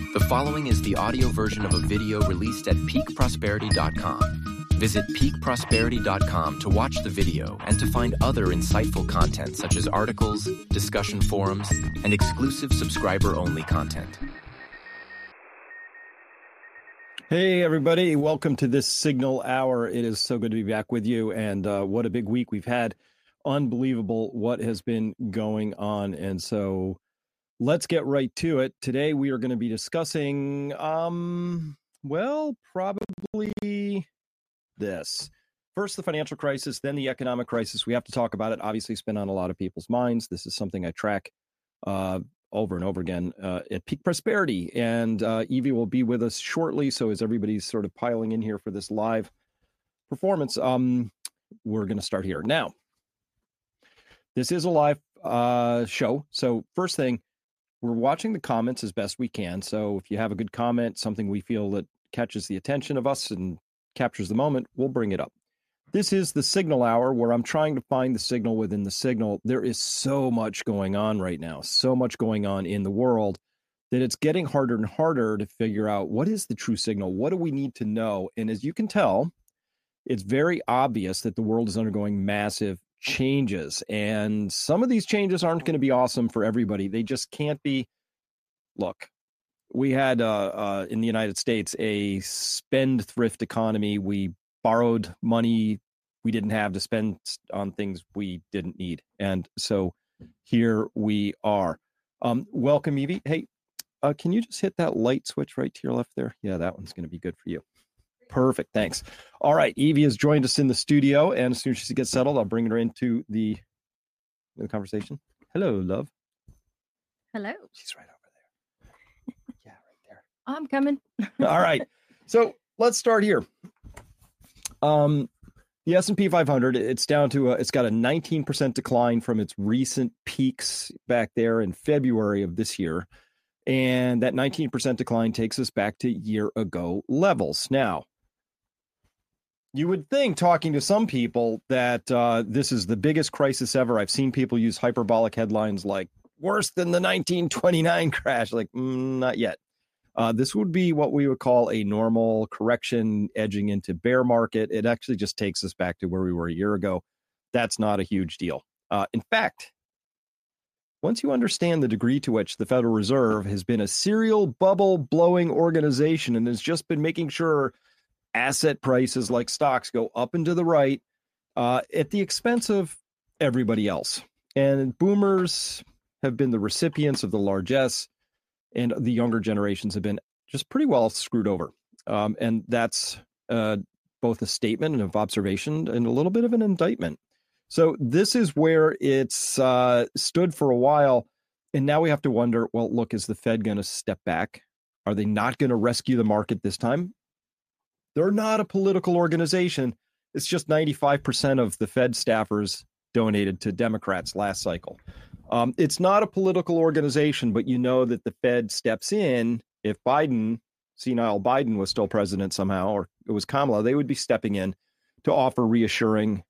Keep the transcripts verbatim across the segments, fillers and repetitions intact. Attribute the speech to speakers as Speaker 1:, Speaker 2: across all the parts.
Speaker 1: The following is the audio version of a video released at peak prosperity dot com. Visit peak prosperity dot com to watch the video and to find other insightful content such as articles, discussion forums, and exclusive subscriber-only content.
Speaker 2: Hey, everybody. Welcome to this Signal Hour. It is so good to be back with you, and uh, what a big week we've had. Unbelievable what has been going on, and so let's get right to it. Today we are going to be discussing, um, well, probably this. First, the financial crisis, then the economic crisis. We have to talk about it. Obviously, it's been on a lot of people's minds. This is something I track uh, over and over again uh, at Peak Prosperity. And uh, Evie will be with us shortly. So as everybody's sort of piling in here for this live performance, um, we're going to start here. Now, this is a live uh, show. So first thing, we're watching the comments as best we can. So if you have a good comment, something we feel that catches the attention of us and captures the moment, we'll bring it up. This is the Signal Hour, where I'm trying to find the signal within the signal. There is so much going on right now, so much going on in the world, that it's getting harder and harder to figure out what is the true signal? What do we need to know? And as you can tell, it's very obvious that the world is undergoing massive changes, and some of these changes aren't going to be awesome for everybody. They just can't be. Look, we had uh, uh, in the United States a spendthrift economy. We borrowed money we didn't have to spend on things we didn't need, and so here we are. Um, welcome, Evie. Hey, uh, can you just hit that light switch right to your left there? Yeah, that one's going to be good for you. Perfect. Thanks. All right. Evie has joined us in the studio, and as soon as she gets settled, I'll bring her into the, the conversation. Hello, love.
Speaker 3: Hello.
Speaker 2: She's right over there. Yeah, right there.
Speaker 3: I'm coming.
Speaker 2: All right. So let's start here. Um, the S and P five hundred, it's down to a, it's got a nineteen percent decline from its recent peaks back there in February of this year. And that nineteen percent decline takes us back to year ago levels. Now, you would think, talking to some people, that uh, this is the biggest crisis ever. I've seen people use hyperbolic headlines like worse than the nineteen twenty-nine crash. Like, mm, not yet. Uh, this would be what we would call a normal correction edging into bear market. It actually just takes us back to where we were a year ago. That's not a huge deal. Uh, in fact, once you understand the degree to which the Federal Reserve has been a serial bubble blowing organization and has just been making sure asset prices like stocks go up and to the right uh, at the expense of everybody else. And boomers have been the recipients of the largesse, and the younger generations have been just pretty well screwed over. Um, and that's uh, both a statement of observation and a little bit of an indictment. So this is where it's uh, stood for a while. And now we have to wonder, well, look, is the Fed going to step back? Are they not going to rescue the market this time? They're not a political organization. It's just ninety-five percent of the Fed staffers donated to Democrats last cycle. Um, it's not a political organization, but you know that the Fed steps in. If Biden, senile Biden, was still president somehow, or it was Kamala, they would be stepping in to offer reassuring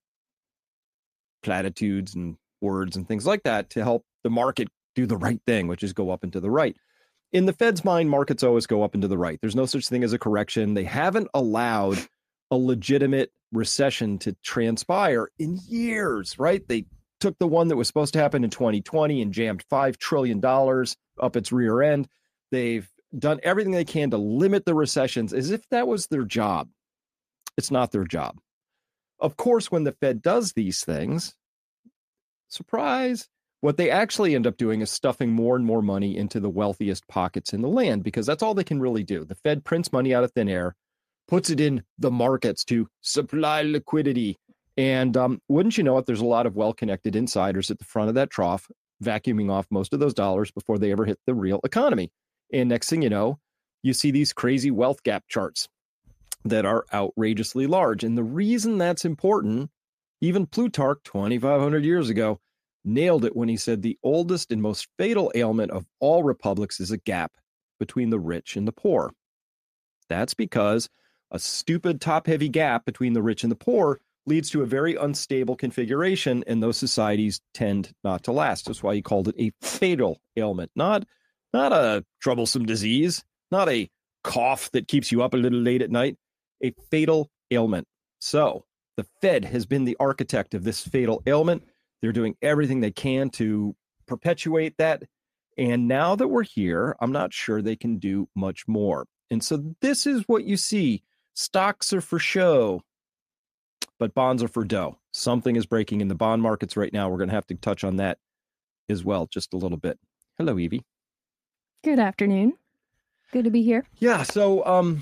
Speaker 2: platitudes and words and things like that to help the market do the right thing, which is go up and to the right. In the Fed's mind, markets always go up and to the right. There's no such thing as a correction. They haven't allowed a legitimate recession to transpire in years, right? They took the one that was supposed to happen in twenty twenty and jammed five trillion dollars up its rear end. They've done everything they can to limit the recessions as if that was their job. It's not their job. Of course, when the Fed does these things, surprise, what they actually end up doing is stuffing more and more money into the wealthiest pockets in the land, because that's all they can really do. The Fed prints money out of thin air, puts it in the markets to supply liquidity. And um, wouldn't you know it, there's a lot of well-connected insiders at the front of that trough, vacuuming off most of those dollars before they ever hit the real economy. And next thing you know, you see these crazy wealth gap charts that are outrageously large. And the reason that's important, even Plutarch twenty-five hundred years ago nailed it when he said the oldest and most fatal ailment of all republics is a gap between the rich and the poor. That's because a stupid top-heavy gap between the rich and the poor leads to a very unstable configuration, and those societies tend not to last. That's why he called it a fatal ailment, not, not a troublesome disease. not a cough that keeps you up a little late at night, a fatal ailment. So the Fed has been the architect of this fatal ailment. They're doing everything they can to perpetuate that. And now that we're here, I'm not sure they can do much more. And so this is what you see. Stocks are for show, but bonds are for dough. Something is breaking in the bond markets right now. We're going to have to touch on that as well just a little bit. Hello, Evie.
Speaker 3: Good afternoon. Good to be here.
Speaker 2: Yeah, so um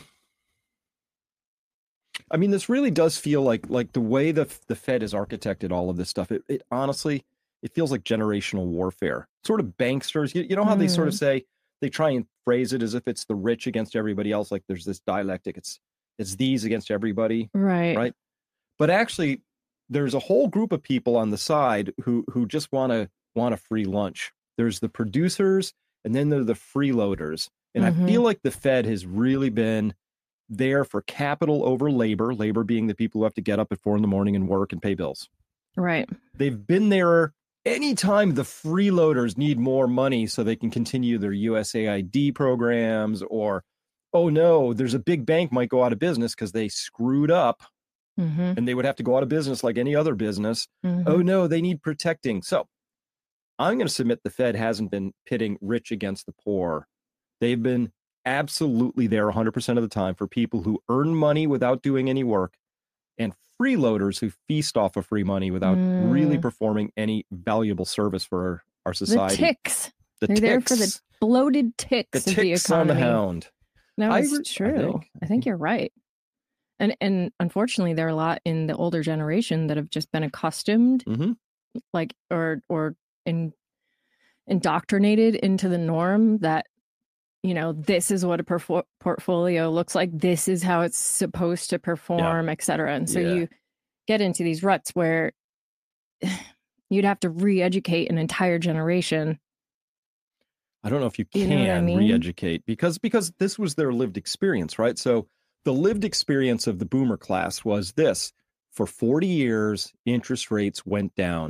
Speaker 2: I mean, this really does feel like like the way the the Fed has architected all of this stuff. It, it honestly, it feels like generational warfare. Sort of banksters. You, you know how mm. they sort of say, they try and phrase it as if it's the rich against everybody else. Like there's this dialectic. It's it's these against everybody.
Speaker 3: Right.
Speaker 2: Right. But actually, there's a whole group of people on the side who who just want to want a free lunch. There's the producers, and then there are the freeloaders. And mm-hmm. I feel like the Fed has really been there for capital over labor, labor being the people who have to get up at four in the morning and work and pay bills.
Speaker 3: Right.
Speaker 2: They've been there anytime the freeloaders need more money so they can continue their U S A I D programs, or, oh no, there's a big bank might go out of business because they screwed up mm-hmm. and they would have to go out of business like any other business. Mm-hmm. Oh no, they need protecting. So I'm going to submit the Fed hasn't been pitting rich against the poor. They've been absolutely there one hundred percent of the time for people who earn money without doing any work, and freeloaders who feast off of free money without mm. really performing any valuable service for our, our society.
Speaker 3: The ticks.
Speaker 2: The
Speaker 3: They're
Speaker 2: ticks.
Speaker 3: there for the bloated ticks
Speaker 2: the
Speaker 3: of the
Speaker 2: ticks
Speaker 3: economy.
Speaker 2: on the hound.
Speaker 3: No,
Speaker 2: I,
Speaker 3: it's true. I think, I think you're right. And and unfortunately, there are a lot in the older generation that have just been accustomed,
Speaker 2: mm-hmm.
Speaker 3: like, or or in, indoctrinated into the norm that, you know, this is what a perfor- portfolio looks like. This is how it's supposed to perform, yeah. et cetera. And so yeah. you get into these ruts where you'd have to re-educate an entire generation.
Speaker 2: I don't know if you can
Speaker 3: you know I mean?
Speaker 2: re-educate because because this was their lived experience, right? So the lived experience of the boomer class was this. For forty years, interest rates went down.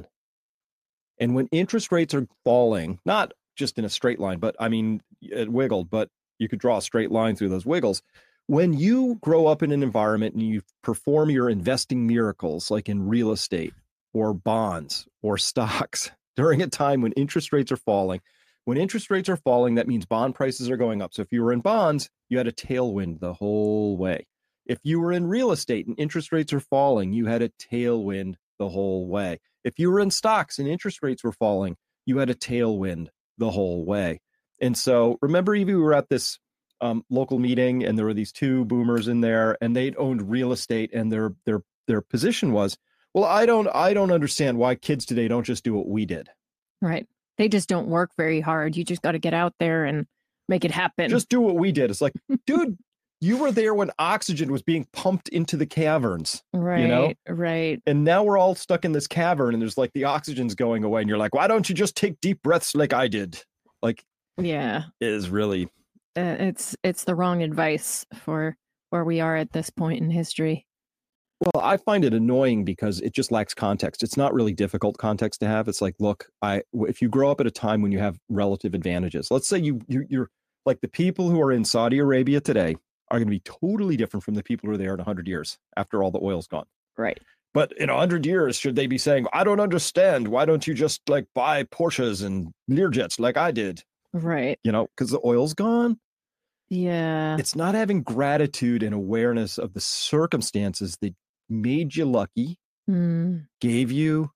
Speaker 2: And when interest rates are falling, not just in a straight line, but I mean, it wiggled, but you could draw a straight line through those wiggles. When you grow up in an environment and you perform your investing miracles, like in real estate or bonds or stocks, during a time when interest rates are falling, when interest rates are falling, that means bond prices are going up. So if you were in bonds, you had a tailwind the whole way. If you were in real estate and interest rates are falling, you had a tailwind the whole way. If you were in stocks and interest rates were falling, you had a tailwind the whole way. And so remember, Evie, we were at this um, local meeting and there were these two boomers in there and they'd owned real estate, and their their their position was, well, I don't I don't understand why kids today don't just do what we did.
Speaker 3: Right. They just don't work very hard. You just got to get out there and make it happen.
Speaker 2: Just do what we did. It's like, dude, you were there when oxygen was being pumped into the caverns.
Speaker 3: Right.
Speaker 2: You know?
Speaker 3: Right.
Speaker 2: And now we're all stuck in this cavern and there's like the oxygen's going away. And you're like, why don't you just take deep breaths like I did? Like,
Speaker 3: yeah,
Speaker 2: it is really.
Speaker 3: Uh, it's it's the wrong advice for where we are at this point in history.
Speaker 2: Well, I find it annoying because it just lacks context. It's not really difficult context to have. It's like, look, I if you grow up at a time when you have relative advantages, let's say you, you you're like the people who are in Saudi Arabia today are going to be totally different from the people who are there in one hundred years after all the oil's gone.
Speaker 3: Right.
Speaker 2: But in one hundred years, should they be saying, I don't understand. Why don't you just like buy Porsches and Learjets like I did?
Speaker 3: Right.
Speaker 2: You know, because the oil's gone.
Speaker 3: Yeah.
Speaker 2: It's not having gratitude and awareness of the circumstances that made you lucky,
Speaker 3: mm.
Speaker 2: gave you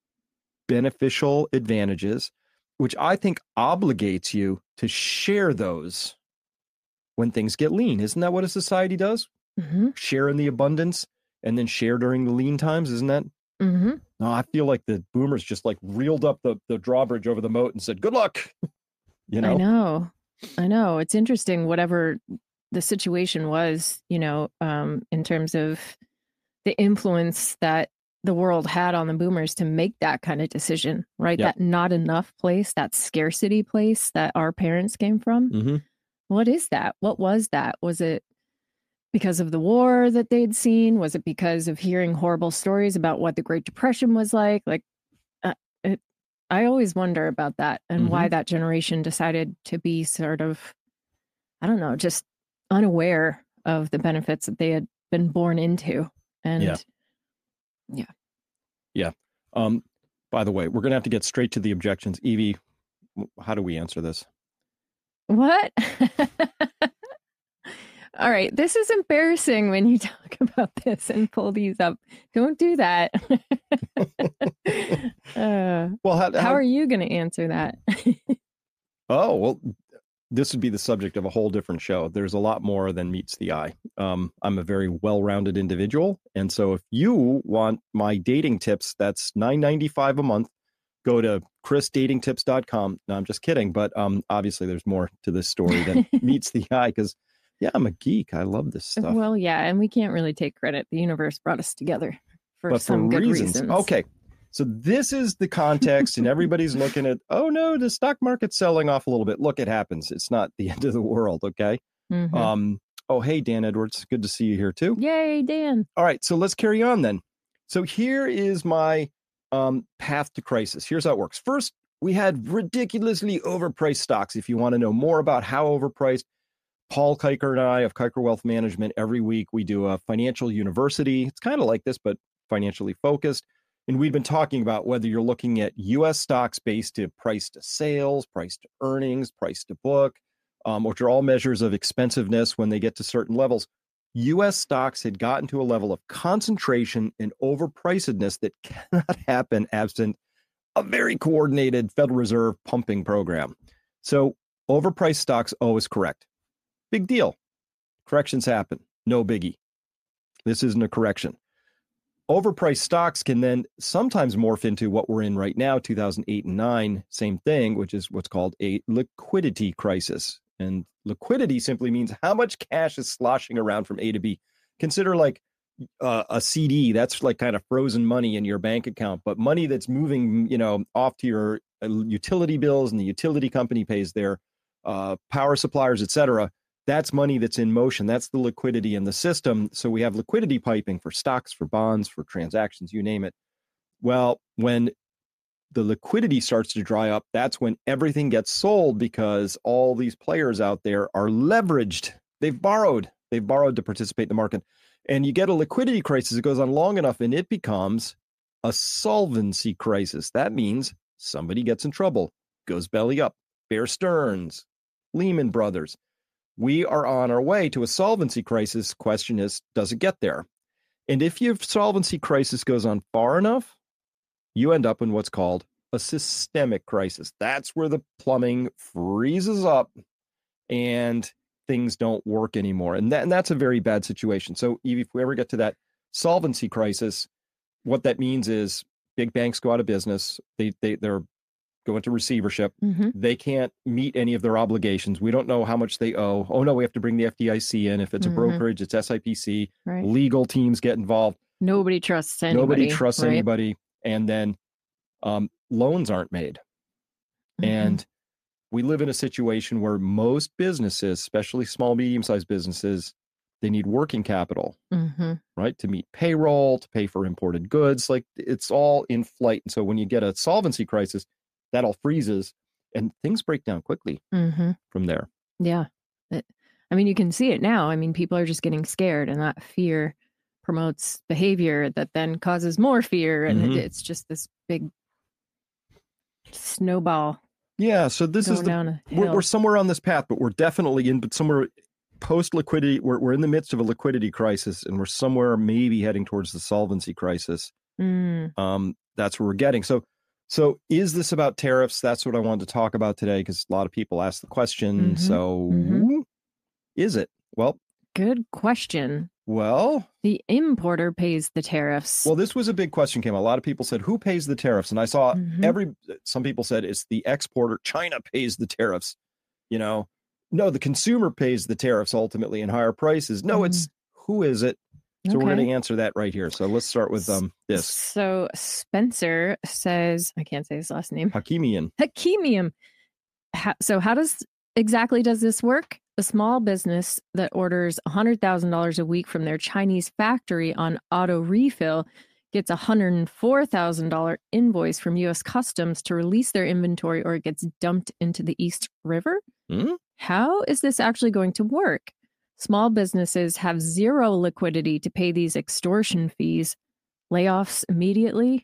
Speaker 2: beneficial advantages, which I think obligates you to share those when things get lean. Isn't that what a society does?
Speaker 3: Mm-hmm.
Speaker 2: Share in the abundance and then share during the lean times. Isn't that?
Speaker 3: Mm-hmm.
Speaker 2: No, I feel like the boomers just like reeled up the, the drawbridge over the moat and said, good luck. You know?
Speaker 3: I know. I know. It's interesting, whatever the situation was, you know, um, in terms of the influence that the world had on the boomers to make that kind of decision, right?
Speaker 2: Yep.
Speaker 3: That not enough place, that scarcity place that our parents came from.
Speaker 2: Mm-hmm.
Speaker 3: What is that? What was that? Was it because of the war that they'd seen? Was it because of hearing horrible stories about what the Great Depression was like? Like, uh, it, I always wonder about that and mm-hmm. why that generation decided to be sort of I don't know, just unaware of the benefits that they had been born into. And
Speaker 2: yeah.
Speaker 3: Yeah.
Speaker 2: Yeah. Um, by the way, we're going to have to get straight to the objections. Evie, how do we answer this?
Speaker 3: What? All right. This is embarrassing when you talk about this and pull these up. Don't do that. uh,
Speaker 2: well, how,
Speaker 3: how, how are you going to answer that?
Speaker 2: oh, well, this would be the subject of a whole different show. There's a lot more than meets the eye. Um, I'm a very well-rounded individual. And so if you want my dating tips, that's nine ninety-five a month. Go to chris dating tips dot com. No, I'm just kidding. But um, obviously there's more to this story than meets the eye because, yeah, I'm a geek. I love this stuff.
Speaker 3: Well, yeah, and we can't really take credit. The universe brought us together for
Speaker 2: but
Speaker 3: some
Speaker 2: for
Speaker 3: good
Speaker 2: reasons.
Speaker 3: reasons.
Speaker 2: Okay. So this is the context, and everybody's looking at, oh, no, the stock market's selling off a little bit. Look, it happens. It's not the end of the world, okay?
Speaker 3: Mm-hmm.
Speaker 2: Um, oh, hey, Dan Edwards. Good to see you here, too.
Speaker 3: Yay, Dan.
Speaker 2: All right, so let's carry on then. So here is my um, path to crisis. Here's how it works. First, we had ridiculously overpriced stocks. If you want to know more about how overpriced, Paul Kiker and I of Kiker Wealth Management, every week we do a financial university. It's kind of like this, but financially focused. And we've been talking about whether you're looking at U S stocks based to price to sales, price to earnings, price to book, um, which are all measures of expensiveness when they get to certain levels. U S stocks had gotten to a level of concentration and overpricedness that cannot happen absent a very coordinated Federal Reserve pumping program. So overpriced stocks always correct. Big deal. Corrections happen. No biggie. This isn't a correction. Overpriced stocks can then sometimes morph into what we're in right now, two thousand eight and nine, same thing, which is what's called a liquidity crisis. And liquidity simply means how much cash is sloshing around from A to B. Consider like uh, a C D, that's like kind of frozen money in your bank account, but money that's moving, you know, off to your utility bills and the utility company pays their uh, power suppliers, et cetera. That's money that's in motion. That's the liquidity in the system. So we have liquidity piping for stocks, for bonds, for transactions, you name it. Well, when the liquidity starts to dry up, that's when everything gets sold because all these players out there are leveraged. They've borrowed. They've borrowed to participate in the market. And you get a liquidity crisis. It goes on long enough and it becomes a solvency crisis. That means somebody gets in trouble, goes belly up. Bear Stearns, Lehman Brothers. We are on our way to a solvency crisis. Question is, does it get there? And if your solvency crisis goes on far enough, you end up in what's called a systemic crisis. That's where the plumbing freezes up and things don't work anymore. And, that, and that's a very bad situation. So if we ever get to that solvency crisis, what that means is big banks go out of business. They, they, they're go into receivership.
Speaker 3: Mm-hmm.
Speaker 2: They can't meet any of their obligations. We don't know how much they owe. Oh, no, we have to bring the F D I C in. If it's a mm-hmm. brokerage, it's S I P C.
Speaker 3: Right.
Speaker 2: Legal teams get involved.
Speaker 3: Nobody trusts anybody.
Speaker 2: Nobody trusts
Speaker 3: right?
Speaker 2: anybody. And then um, loans aren't made. Mm-hmm. And we live in a situation where most businesses, especially small, medium-sized businesses, they need working capital,
Speaker 3: mm-hmm.
Speaker 2: right? To meet payroll, to pay for imported goods. Like it's all in flight. And so when you get a solvency crisis, that all freezes and things break down quickly
Speaker 3: mm-hmm.
Speaker 2: from there.
Speaker 3: Yeah. It, I mean, you can see it now. I mean, people are just getting scared and that fear promotes behavior that then causes more fear. And
Speaker 2: mm-hmm.
Speaker 3: it, it's just this big snowball.
Speaker 2: Yeah. So this is, the, we're, we're somewhere on this path, but we're definitely in, but somewhere post liquidity, we're, we're in the midst of a liquidity crisis and we're somewhere maybe heading towards the solvency crisis.
Speaker 3: Mm.
Speaker 2: Um, that's where we're getting. So, So is this about tariffs? That's what I wanted to talk about today because a lot of people ask the question.
Speaker 3: Mm-hmm,
Speaker 2: so
Speaker 3: mm-hmm.
Speaker 2: is it? Well,
Speaker 3: good question.
Speaker 2: Well,
Speaker 3: the importer pays the tariffs.
Speaker 2: Well, this was a big question came. A lot of people said, who pays the tariffs? And I saw
Speaker 3: mm-hmm.
Speaker 2: every, some people said it's the exporter. China pays the tariffs. You know, no, the consumer pays the tariffs ultimately in higher prices. No, mm-hmm. it's who is it? So okay. we're going to answer that right here. So let's start with um this.
Speaker 3: So Spencer says, I can't say his last name.
Speaker 2: Hakimian.
Speaker 3: Hakimian. How, so how does exactly does this work? A small business that orders one hundred thousand dollars a week from their Chinese factory on auto refill gets a one hundred four thousand dollars invoice from U S Customs to release their inventory or it gets dumped into the East River.
Speaker 2: Hmm?
Speaker 3: How is this actually going to work? Small businesses have zero liquidity to pay these extortion fees. Layoffs immediately?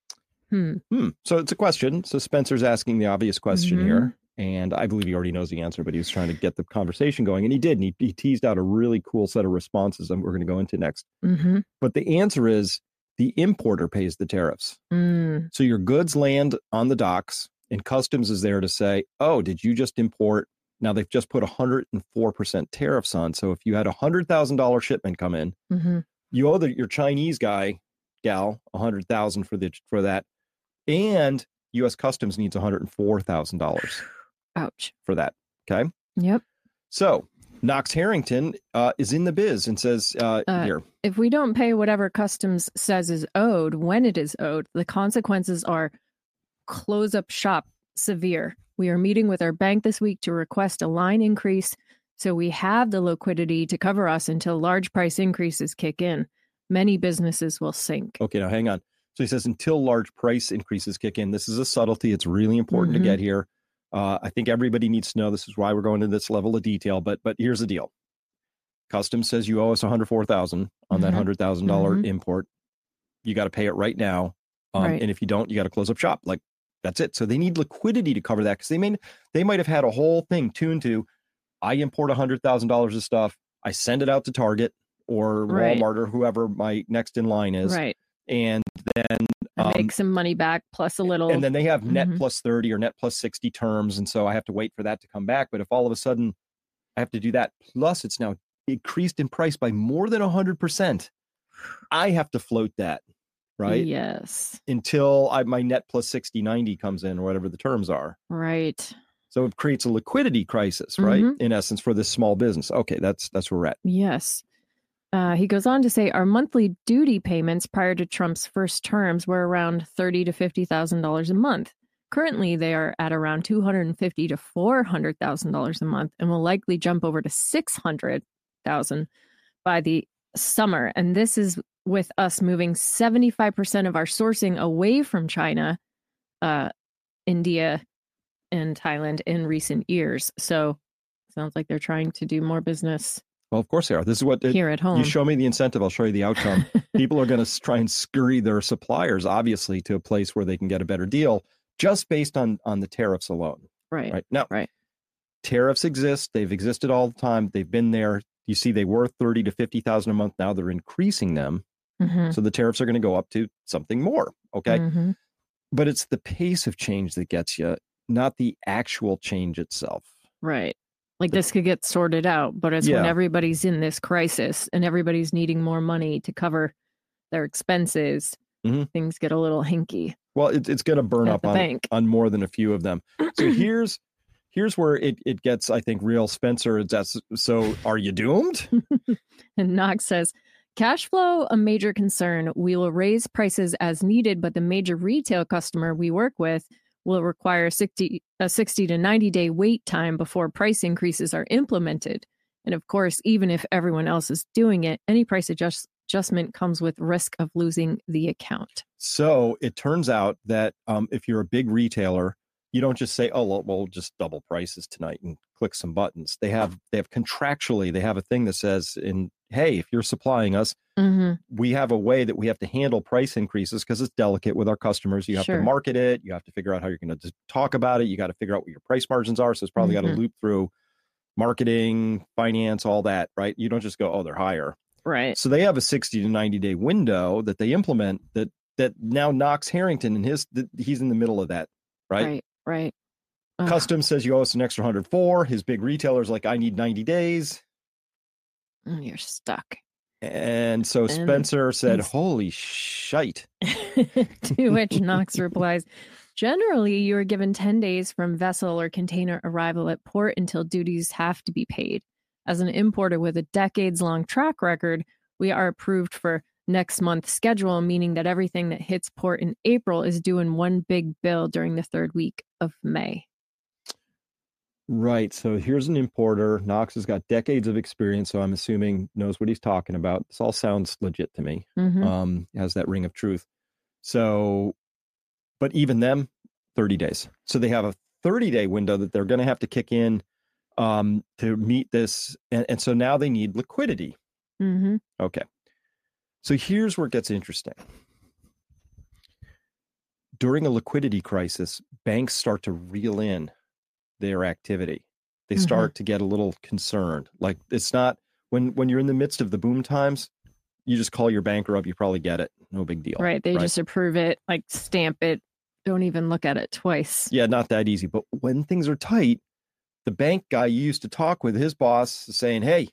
Speaker 3: Hmm.
Speaker 2: Hmm. So it's a question. So Spencer's asking the obvious question
Speaker 3: Mhm.
Speaker 2: here. And I believe he already knows the answer, but he was trying to get the conversation going. And he did. And he, he teased out a really cool set of responses that we're going to go into next.
Speaker 3: Mm-hmm.
Speaker 2: But the answer is the importer pays the tariffs.
Speaker 3: Mm.
Speaker 2: So your goods land on the docks and customs is there to say, oh, did you just import? Now they've just put one hundred four percent tariffs on. So if you had a one hundred thousand dollars shipment come in,
Speaker 3: Mm-hmm.
Speaker 2: you owe the, your Chinese guy, gal, one hundred thousand dollars for the for that. And U S Customs needs one hundred four thousand dollars
Speaker 3: Ouch.
Speaker 2: for that. Okay.
Speaker 3: Yep.
Speaker 2: So Knox Harrington uh, is in the biz and says, uh,
Speaker 3: Uh,
Speaker 2: here,
Speaker 3: If we don't pay whatever customs says is owed when it is owed, the consequences are close up shop severe. We are meeting with our bank this week to request a line increase so we have the liquidity to cover us until large price increases kick in. Many businesses will sink.
Speaker 2: okay, now hang on. So he says, until large price increases kick in, this is a subtlety. It's really important
Speaker 3: Mhm.
Speaker 2: to get here. Uh, I think everybody needs to know this is why we're going to this level of detail. But but here's the deal. Customs says you owe us one hundred four thousand dollars on that
Speaker 3: Mhm.
Speaker 2: one hundred thousand dollars
Speaker 3: Mhm.
Speaker 2: import. You got to pay it right now. Um,
Speaker 3: Right.
Speaker 2: And if you don't, you got to close up shop. Like, that's it. So they need liquidity to cover that because they may they might have had a whole thing tuned to, I import one hundred thousand dollars of stuff. I send it out to Target or
Speaker 3: Right.
Speaker 2: Walmart or whoever my next in line is.
Speaker 3: Right.
Speaker 2: And then
Speaker 3: I
Speaker 2: um,
Speaker 3: make some money back plus a little.
Speaker 2: and then they have net
Speaker 3: Mhm.
Speaker 2: plus thirty or net plus sixty terms. And so I have to wait for that to come back. But if all of a sudden I have to do that, plus it's now increased in price by more than one hundred percent, I have to float that, right?
Speaker 3: Yes.
Speaker 2: Until I, my net plus sixty, ninety comes in or whatever the terms are.
Speaker 3: Right.
Speaker 2: So it creates a liquidity crisis, right?
Speaker 3: Mhm.
Speaker 2: In essence, for this small business. Okay, that's that's where we're at.
Speaker 3: Yes. Uh, he goes on to say our monthly duty payments prior to Trump's first terms were around thirty to fifty thousand dollars a month. Currently, they are at around two hundred and fifty to four hundred thousand dollars a month, and will likely jump over to six hundred thousand by the summer. And this is with us moving seventy-five percent of our sourcing away from China, uh, India, and Thailand in recent years. So, sounds like they're trying to do more business
Speaker 2: Well, of course they are. This is what it,
Speaker 3: here at home.
Speaker 2: you show me the incentive, I'll show you the outcome. People are going to try and scurry their suppliers, obviously, to a place where they can get a better deal just based on on the tariffs alone.
Speaker 3: right.
Speaker 2: Right now,
Speaker 3: Right.
Speaker 2: tariffs exist. They've existed all the time. They've been there. You see, they were thirty to fifty thousand a month. Now they're increasing them.
Speaker 3: Mhm.
Speaker 2: So the tariffs are going to go up to something more. Okay.
Speaker 3: Mhm.
Speaker 2: But it's the pace of change that gets you, not the actual change itself.
Speaker 3: Right. Like this could get sorted out, but it's when
Speaker 2: Yeah.
Speaker 3: everybody's in this crisis and everybody's needing more money to cover their expenses,
Speaker 2: Mhm.
Speaker 3: things get a little hinky
Speaker 2: Well, it, it's going to burn
Speaker 3: at
Speaker 2: up
Speaker 3: the
Speaker 2: on,
Speaker 3: bank.
Speaker 2: on more than a few of them. So here's here's where it, it gets, I think, real. Spencer, that's, so are you doomed?
Speaker 3: And Knox says, cash flow, a major concern. We will raise prices as needed, but the major retail customer we work with will require sixty, a sixty to ninety day wait time before price increases are implemented. And of course, even if everyone else is doing it, any price adjust, adjustment comes with risk of losing the account.
Speaker 2: So it turns out that um, if you're a big retailer, you don't just say, oh, well, we'll just double prices tonight and click some buttons. They have they have contractually, they have a thing that says, in hey, if you're supplying us,
Speaker 3: Mm-hmm.
Speaker 2: we have a way that we have to handle price increases because it's delicate with our customers. You have
Speaker 3: Sure.
Speaker 2: to market it. You have to figure out how you're going to talk about it. You got to figure out what your price margins are. So it's probably got
Speaker 3: Mhm.
Speaker 2: to loop through marketing, finance, all that, right? You don't just go, oh, they're higher.
Speaker 3: Right.
Speaker 2: So they have a sixty to ninety day window that they implement that that now Knox Harrington and his th- he's in the middle of that, right?
Speaker 3: Right. Right. Ugh.
Speaker 2: Customs says you owe us an extra one hundred four. His big retailer's like, I need ninety days.
Speaker 3: Mm, You're stuck.
Speaker 2: And so
Speaker 3: And
Speaker 2: Spencer said,
Speaker 3: he's-
Speaker 2: holy shite.
Speaker 3: To which Knox replies, generally, you are given ten days from vessel or container arrival at port until duties have to be paid. As an importer with a decades-long track record, we are approved for next month's schedule, meaning that everything that hits port in April is due in one big bill during the third week of May.
Speaker 2: Right. So here's an importer. Knox has got decades of experience, so I'm assuming knows what he's talking about. This all sounds legit to me.
Speaker 3: Mhm.
Speaker 2: Um, has that ring of truth. So, but even them, thirty days. So they have a thirty day window that they're going to have to kick in um, to meet this. And, and so now they need liquidity.
Speaker 3: Mm-hmm.
Speaker 2: Okay. So here's where it gets interesting. During a liquidity crisis, banks start to reel in their activity. They
Speaker 3: Mm-hmm.
Speaker 2: start to get a little concerned. Like it's not when when you're in the midst of the boom times, you just call your banker up, you probably get it. No big deal.
Speaker 3: Right. They
Speaker 2: right?
Speaker 3: just approve it, like stamp it. Don't even look at it twice.
Speaker 2: Yeah, not that easy. But when things are tight, the bank guy you used to talk with, his boss is saying, hey,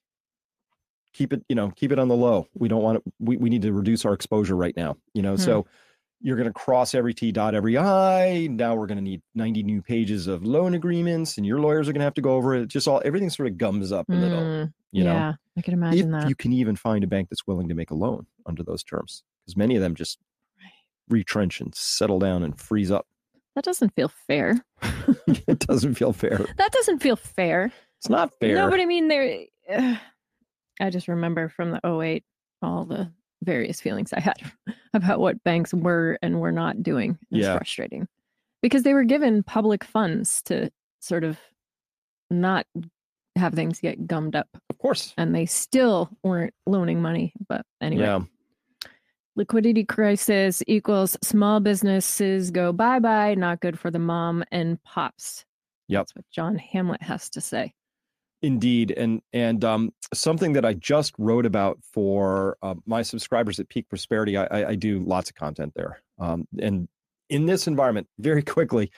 Speaker 2: keep it, you know, keep it on the low. We don't want to, we, we need to reduce our exposure right now. You know,
Speaker 3: Hmm.
Speaker 2: so you're going to cross every T, dot every I. Now we're going to need ninety new pages of loan agreements, and your lawyers are going to have to go over it. Just all, everything sort of gums up a little,
Speaker 3: Mm,
Speaker 2: you know.
Speaker 3: yeah, I can
Speaker 2: If
Speaker 3: imagine that.
Speaker 2: you can even find a bank that's willing to make a loan under those terms, because many of them just retrench and settle down and freeze up.
Speaker 3: That doesn't feel fair.
Speaker 2: It doesn't feel fair.
Speaker 3: That doesn't feel fair.
Speaker 2: It's not fair.
Speaker 3: No, but I mean, there. Uh, I just remember from the oh eight all the various feelings I had about what banks were and were not doing. It's
Speaker 2: Yeah.
Speaker 3: frustrating because they were given public funds to sort of not have things get gummed up,
Speaker 2: Of course.
Speaker 3: and they still weren't loaning money. But anyway,
Speaker 2: Yeah.
Speaker 3: liquidity crisis equals small businesses go bye bye. Not good for the mom and pops.
Speaker 2: Yep.
Speaker 3: That's what John Hamlet has to say.
Speaker 2: Indeed. And and um, something that I just wrote about for uh, my subscribers at Peak Prosperity, I, I, I do lots of content there. Um, and in this environment, very quickly,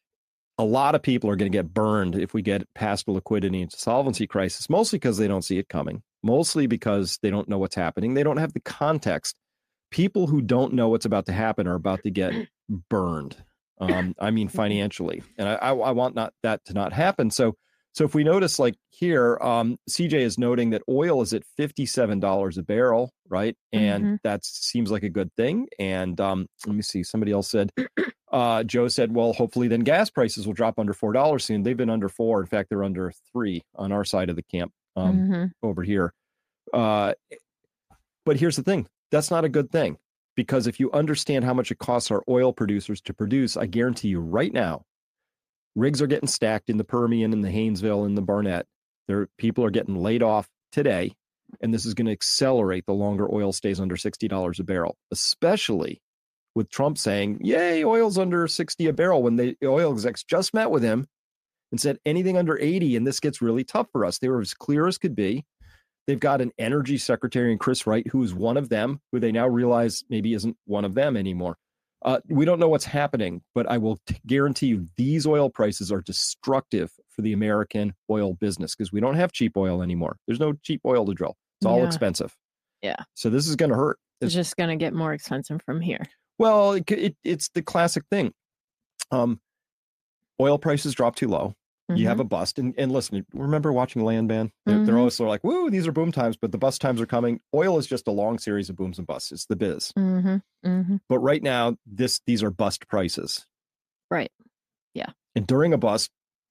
Speaker 2: a lot of people are going to get burned if we get past a liquidity and solvency crisis, mostly because they don't see it coming, mostly because they don't know what's happening. They don't have the context. People who don't know what's about to happen are about to get burned. Um, I mean, financially. And I, I, I want not that to not happen. So So if we notice, like here, um, C J is noting that oil is at fifty-seven dollars a barrel, right? And
Speaker 3: Mhm.
Speaker 2: that seems like a good thing. And um, let me see, somebody else said, uh, Joe said, well, hopefully then gas prices will drop under four dollars soon. They've been under four. In fact, they're under three on our side of the camp um,
Speaker 3: Mhm.
Speaker 2: over here. Uh, but here's the thing. That's not a good thing, because if you understand how much it costs our oil producers to produce, I guarantee you right now, rigs are getting stacked in the Permian and the Haynesville and the Barnett. There, people are getting laid off today, and this is going to accelerate the longer oil stays under sixty dollars a barrel, especially with Trump saying, yay, oil's under sixty a barrel, when the oil execs just met with him and said anything under eighty, and this gets really tough for us. They were as clear as could be. They've got an energy secretary in Chris Wright, who is one of them, who they now realize maybe isn't one of them anymore. Uh, we don't know what's happening, but I will t- guarantee you these oil prices are destructive for the American oil business, because we don't have cheap oil anymore. There's no cheap oil to drill. It's all
Speaker 3: Yeah.
Speaker 2: expensive.
Speaker 3: Yeah.
Speaker 2: So this is going to hurt.
Speaker 3: It's just going to get more expensive from here.
Speaker 2: Well, it, it, it's the classic thing. Um, oil prices drop too low. You have a bust. And, and listen, remember watching Land Band? They're, they're
Speaker 3: Mhm.
Speaker 2: always sort of like, woo, these are boom times, but the bust times are coming. Oil is just a long series of booms and busts. It's the biz.
Speaker 3: Mm-hmm. Mm-hmm.
Speaker 2: But right now, this these are bust prices.
Speaker 3: Right. Yeah.
Speaker 2: And during a bust,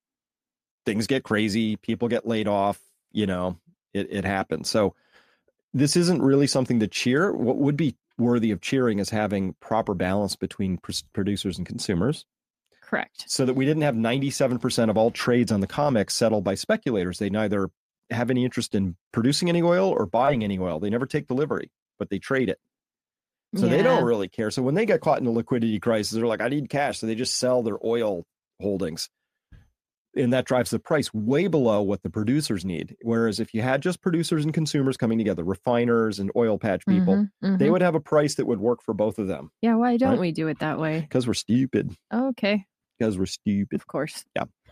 Speaker 2: things get crazy. People get laid off. You know, it, it happens. So this isn't really something to cheer. What would be worthy of cheering is having proper balance between pr- producers and consumers,
Speaker 3: Correct.
Speaker 2: so that we didn't have ninety-seven percent of all trades on the COMEX settled by speculators. They neither have any interest in producing any oil or buying any oil. They never take delivery, but they trade it. So they don't
Speaker 3: Yeah.
Speaker 2: really care. So when they get caught in a liquidity crisis, they're like, I need cash. So they just sell their oil holdings. And that drives the price way below what the producers need. Whereas if you had just producers and consumers coming together, refiners and oil patch people,
Speaker 3: Mhm, mhm.
Speaker 2: they would have a price that would work for both of them,
Speaker 3: Yeah. Why don't
Speaker 2: right?
Speaker 3: we do it that way?
Speaker 2: because we're stupid.
Speaker 3: Okay.
Speaker 2: Because we're stupid.
Speaker 3: Of course.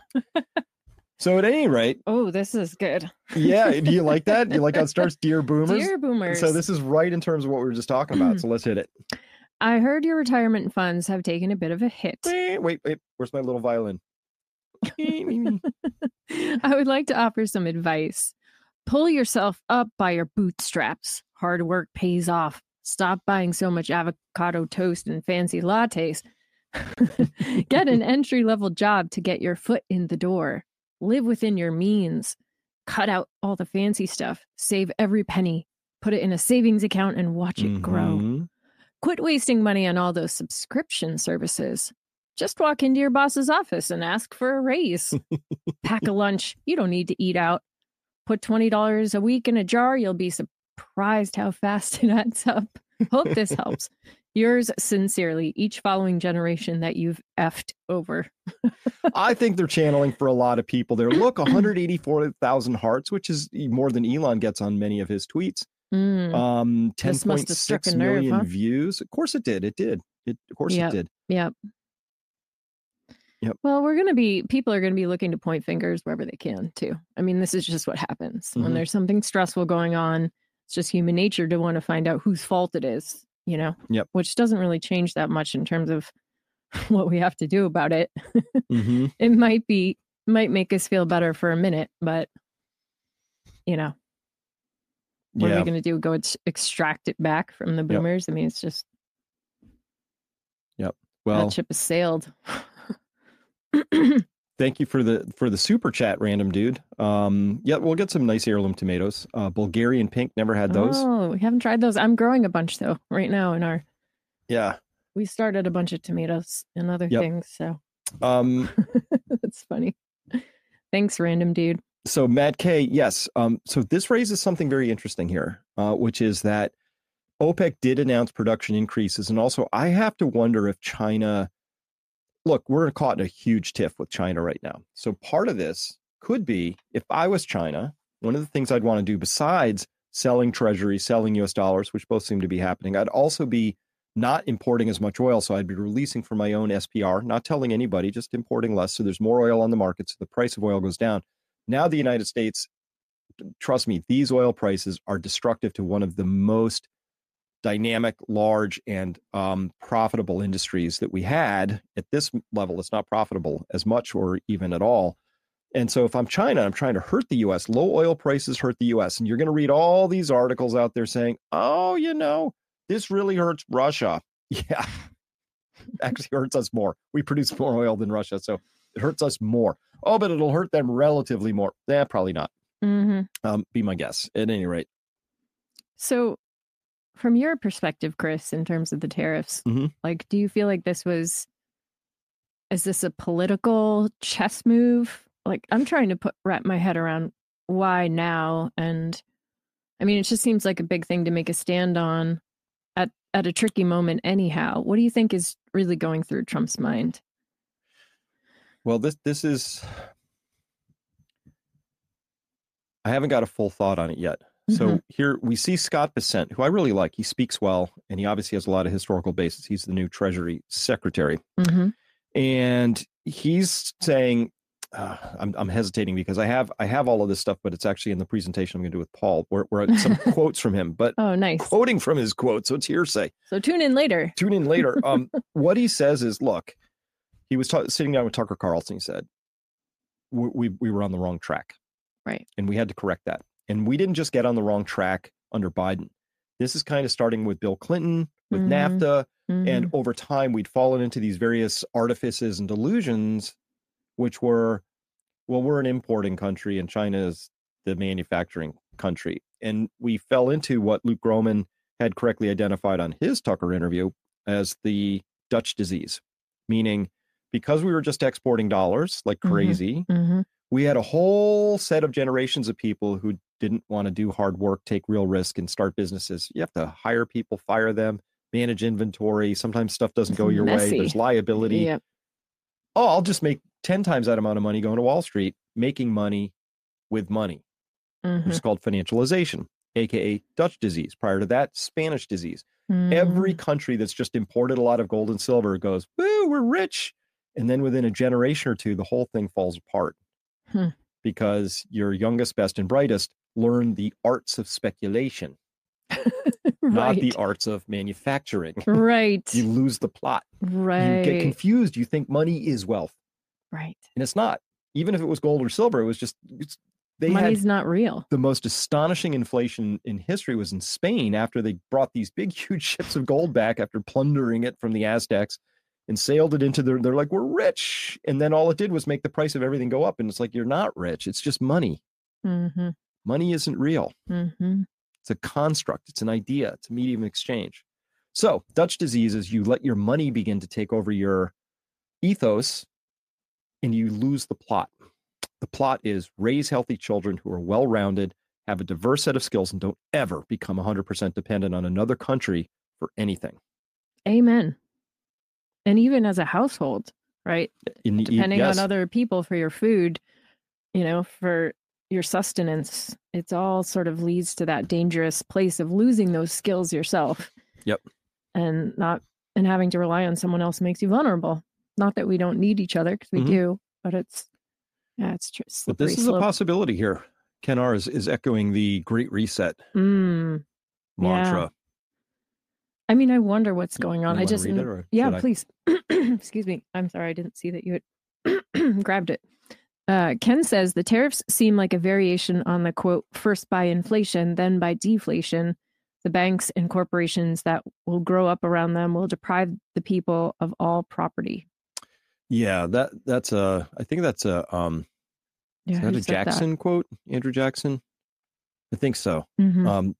Speaker 2: So at any rate,
Speaker 3: Oh, this is good.
Speaker 2: yeah. Do you like that? You like how it starts, Dear Boomers?
Speaker 3: Dear boomers.
Speaker 2: So this is right in terms of what we were just talking about. So let's hit it.
Speaker 3: I heard your retirement funds have taken a bit of a hit.
Speaker 2: Wait, wait, wait. Where's my little violin?
Speaker 3: I would like to offer some advice. Pull yourself up by your bootstraps. Hard work pays off. Stop buying so much avocado toast and fancy lattes. Get an entry-level job to get your foot in the door. Live within your means. Cut out all the fancy stuff. Save every penny. Put it in a savings account and watch it grow.
Speaker 2: Mhm.
Speaker 3: Quit wasting money on all those subscription services. Just walk into your boss's office and ask for a raise. Pack a lunch. You don't need to eat out. Put twenty dollars a week in a jar. You'll be surprised how fast it adds up. Hope this helps. Yours sincerely, each following generation that you've effed over.
Speaker 2: I think they're channeling for a lot of people there. Look, one hundred eighty-four thousand hearts, which is more than Elon gets on many of his tweets.
Speaker 3: Mm.
Speaker 2: Um, ten point six million
Speaker 3: nerve, huh?
Speaker 2: views. Of course it did. It did. It, of course
Speaker 3: yep.
Speaker 2: it did.
Speaker 3: Yep.
Speaker 2: Yep.
Speaker 3: Well, we're going to be, people are going to be looking to point fingers wherever they can, too. I mean, this is just what happens. Mm-hmm. When there's something stressful going on, it's just human nature to want to find out whose fault it is, you know?
Speaker 2: Yep.
Speaker 3: Which doesn't really change that much in terms of what we have to do about it.
Speaker 2: Mm-hmm.
Speaker 3: It might be, might make us feel better for a minute, but, you know, what
Speaker 2: yeah.
Speaker 3: are we going to do? Go ex- extract it back from the boomers? Yep. I mean, it's just.
Speaker 2: Yep. Well,
Speaker 3: that ship has sailed.
Speaker 2: Thank you for the for the super chat, random dude. Um, yeah, we'll get some nice heirloom tomatoes. Uh, Bulgarian pink, never had those.
Speaker 3: Oh, we haven't tried those. I'm growing a bunch though right now in our.
Speaker 2: Yeah.
Speaker 3: We started a bunch of tomatoes and other
Speaker 2: yep.
Speaker 3: things, so.
Speaker 2: Um,
Speaker 3: that's funny. Thanks, random dude.
Speaker 2: So Matt K, yes. Um, so this raises something very interesting here, uh, which is that OPEC did announce production increases, and also I have to wonder if China. Look, we're caught in a huge tiff with China right now. So part of this could be, if I was China, one of the things I'd want to do besides selling treasuries, selling U S dollars, which both seem to be happening, I'd also be not importing as much oil. So I'd be releasing from my own S P R, not telling anybody, just importing less. So there's more oil on the market. So the price of oil goes down. Now the United States, trust me, these oil prices are destructive to one of the most dynamic, large, and um, profitable industries that we had. At this level, it's not profitable as much or even at all. And so if I'm China, I'm trying to hurt the U S. Low oil prices hurt the U S. And you're going to read all these articles out there saying, oh, you know, this really hurts Russia. Yeah, actually hurts us more. We produce more oil than Russia, so it hurts us more. Oh, but it'll hurt them relatively more. Yeah, probably not.
Speaker 3: Mm-hmm.
Speaker 2: Um, be my guess, at any rate.
Speaker 3: So from your perspective, Chris, in terms of the tariffs,
Speaker 2: mm-hmm.
Speaker 3: like, do you feel like this was, is this a political chess move? Like, I'm trying to put wrap my head around why now. And I mean, it just seems like a big thing to make a stand on at, at a tricky moment anyhow. What do you think is really going through Trump's mind?
Speaker 2: Well, this, this is, I haven't got a full thought on it yet. So mm-hmm. here we see Scott Bessent, who I really like. He speaks well, and he obviously has a lot of historical basis. He's the new Treasury Secretary.
Speaker 3: Mm-hmm.
Speaker 2: And he's saying, uh, I'm, I'm hesitating because I have I have all of this stuff, but it's actually in the presentation I'm going to do with Paul, where, where some quotes from him. But
Speaker 3: oh, nice.
Speaker 2: Quoting from his quotes, so it's hearsay.
Speaker 3: So tune in later.
Speaker 2: Tune in later. Um, what he says is, look, he was ta- sitting down with Tucker Carlson. He said, we, we, we were on the wrong track.
Speaker 3: Right.
Speaker 2: And we had to correct that. And we didn't just get on the wrong track under Biden. This is kind of starting with Bill Clinton, with mm-hmm. NAFTA, mm-hmm. and over time we'd fallen into these various artifices and delusions, which were, well, we're an importing country and China is the manufacturing country. And we fell into what Luke Gromen had correctly identified on his Tucker interview as the Dutch disease, meaning because we were just exporting dollars like crazy,
Speaker 3: mm-hmm.
Speaker 2: we had a whole set of generations of people who didn't want to do hard work, take real risk, and start businesses. You have to hire people, fire them, manage inventory. Sometimes stuff doesn't go your
Speaker 3: Messy.
Speaker 2: way. There's liability.
Speaker 3: Yep.
Speaker 2: Oh, I'll just make ten times that amount of money going to Wall Street, making money with money,
Speaker 3: mm-hmm.
Speaker 2: which is called financialization, a k a. Dutch disease. Prior to that, Spanish disease.
Speaker 3: Mm.
Speaker 2: Every country that's just imported a lot of gold and silver goes, woo, we're rich. And then within a generation or two, the whole thing falls apart.
Speaker 3: Hmm.
Speaker 2: Because your youngest, best, and brightest learn the arts of speculation,
Speaker 3: right.
Speaker 2: not the arts of manufacturing.
Speaker 3: Right.
Speaker 2: You lose the plot.
Speaker 3: Right.
Speaker 2: You get confused. You think money is wealth.
Speaker 3: Right.
Speaker 2: And it's not. Even if it was gold or silver, it was just, it's, they
Speaker 3: Money's
Speaker 2: had
Speaker 3: not real.
Speaker 2: The most astonishing inflation in history was in Spain after they brought these big, huge ships of gold back after plundering it from the Aztecs and sailed it into their, they're like, we're rich. And then all it did was make the price of everything go up. And it's like, you're not rich. It's just money.
Speaker 3: Mm-hmm.
Speaker 2: Money isn't real.
Speaker 3: Mm-hmm.
Speaker 2: It's a construct. It's an idea. It's a medium of exchange. So Dutch disease is you let your money begin to take over your ethos and you lose the plot. The plot is raise healthy children who are well-rounded, have a diverse set of skills, and don't ever become one hundred percent dependent on another country for anything.
Speaker 3: Amen. And even as a household, right?
Speaker 2: In,
Speaker 3: Depending
Speaker 2: yes.
Speaker 3: on other people for your food, you know, for your sustenance, it's all sort of leads to that dangerous place of losing those skills yourself.
Speaker 2: Yep.
Speaker 3: And not, and having to rely on someone else makes you vulnerable. Not that we don't need each other, because we
Speaker 2: Mhm.
Speaker 3: do, but it's, yeah, it's true.
Speaker 2: But this is a possibility here. Ken R is, is echoing the Great Reset
Speaker 3: Mm,
Speaker 2: mantra.
Speaker 3: yeah. I mean, I wonder what's going on.
Speaker 2: You
Speaker 3: I
Speaker 2: wanna
Speaker 3: just,
Speaker 2: read it, or
Speaker 3: yeah,
Speaker 2: should I?
Speaker 3: please. Excuse me. I'm sorry. I didn't see that you had grabbed it. Uh, Ken says the tariffs seem like a variation on the quote, first by inflation, then by deflation. The banks and corporations that will grow up around them will deprive the people of all property.
Speaker 2: Yeah, that that's a, I think that's a, um,
Speaker 3: Yeah,
Speaker 2: is that
Speaker 3: who
Speaker 2: a
Speaker 3: said that?
Speaker 2: Jackson quote? Andrew Jackson? I think so.
Speaker 3: Mhm.
Speaker 2: Um,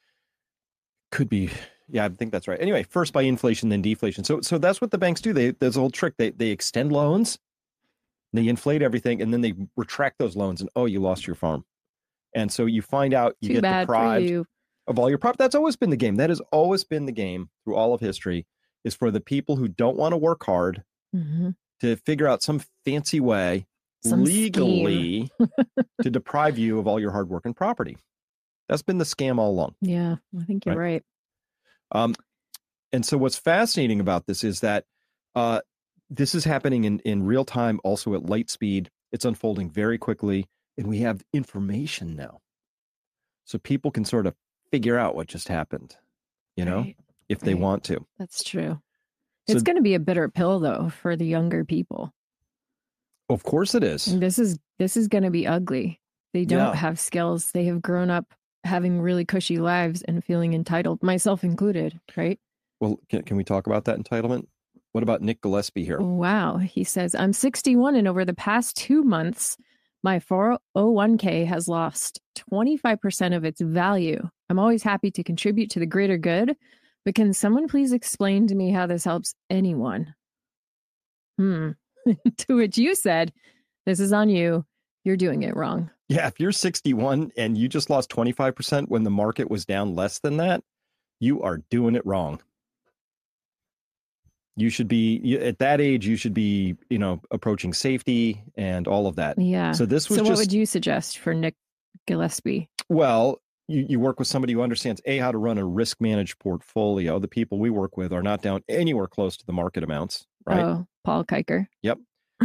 Speaker 2: could be. Yeah, I think that's right. Anyway, first by inflation, then deflation. So, so that's what the banks do. They, there's a whole trick. They, they extend loans, they inflate everything, and then they retract those loans. And oh, you lost your farm. And so you find out you
Speaker 3: Too
Speaker 2: get
Speaker 3: bad for
Speaker 2: deprived
Speaker 3: you.
Speaker 2: of all your property. That's always been the game. That has always been the game through all of history. Is for the people who don't want to work hard
Speaker 3: Mhm.
Speaker 2: to figure out some fancy way
Speaker 3: Some
Speaker 2: legally to deprive you of all your hard work and property. That's been the scam all along.
Speaker 3: Yeah, I think you're right.
Speaker 2: Um, and so what's fascinating about this is that uh, this is happening in, in real time, also at light speed. It's unfolding very quickly, and we have information now. So people can sort of figure out what just happened, you know,
Speaker 3: Right,
Speaker 2: if they
Speaker 3: right.
Speaker 2: want to.
Speaker 3: That's true.
Speaker 2: So-
Speaker 3: It's going to be a bitter pill, though, for the younger people.
Speaker 2: Of course it is.
Speaker 3: And this is this is going to be ugly. They don't
Speaker 2: Yeah.
Speaker 3: have skills. They have grown up having really cushy lives and feeling entitled, myself included, right?
Speaker 2: Well, can, can we talk about that entitlement? What about Nick Gillespie here?
Speaker 3: Wow. He says, I'm sixty-one and over the past two months, my four oh one k has lost twenty-five percent of its value. I'm always happy to contribute to the greater good, but can someone please explain to me how this helps anyone? Hmm. To which you said, this is on you. You're doing it wrong.
Speaker 2: Yeah, if you're sixty-one and you just lost twenty-five percent when the market was down less than that, you are doing it wrong. You should be, you- at that age, you should be, you know, approaching safety and all of that.
Speaker 3: Yeah.
Speaker 2: So this was
Speaker 3: So what
Speaker 2: just,
Speaker 3: would you suggest for Nick Gillespie?
Speaker 2: well, you, you work with somebody who understands, A, how to run a risk managed portfolio. The people we work with are not down anywhere close to the market amounts, right?
Speaker 3: Oh, Paul Kiker.
Speaker 2: Yep.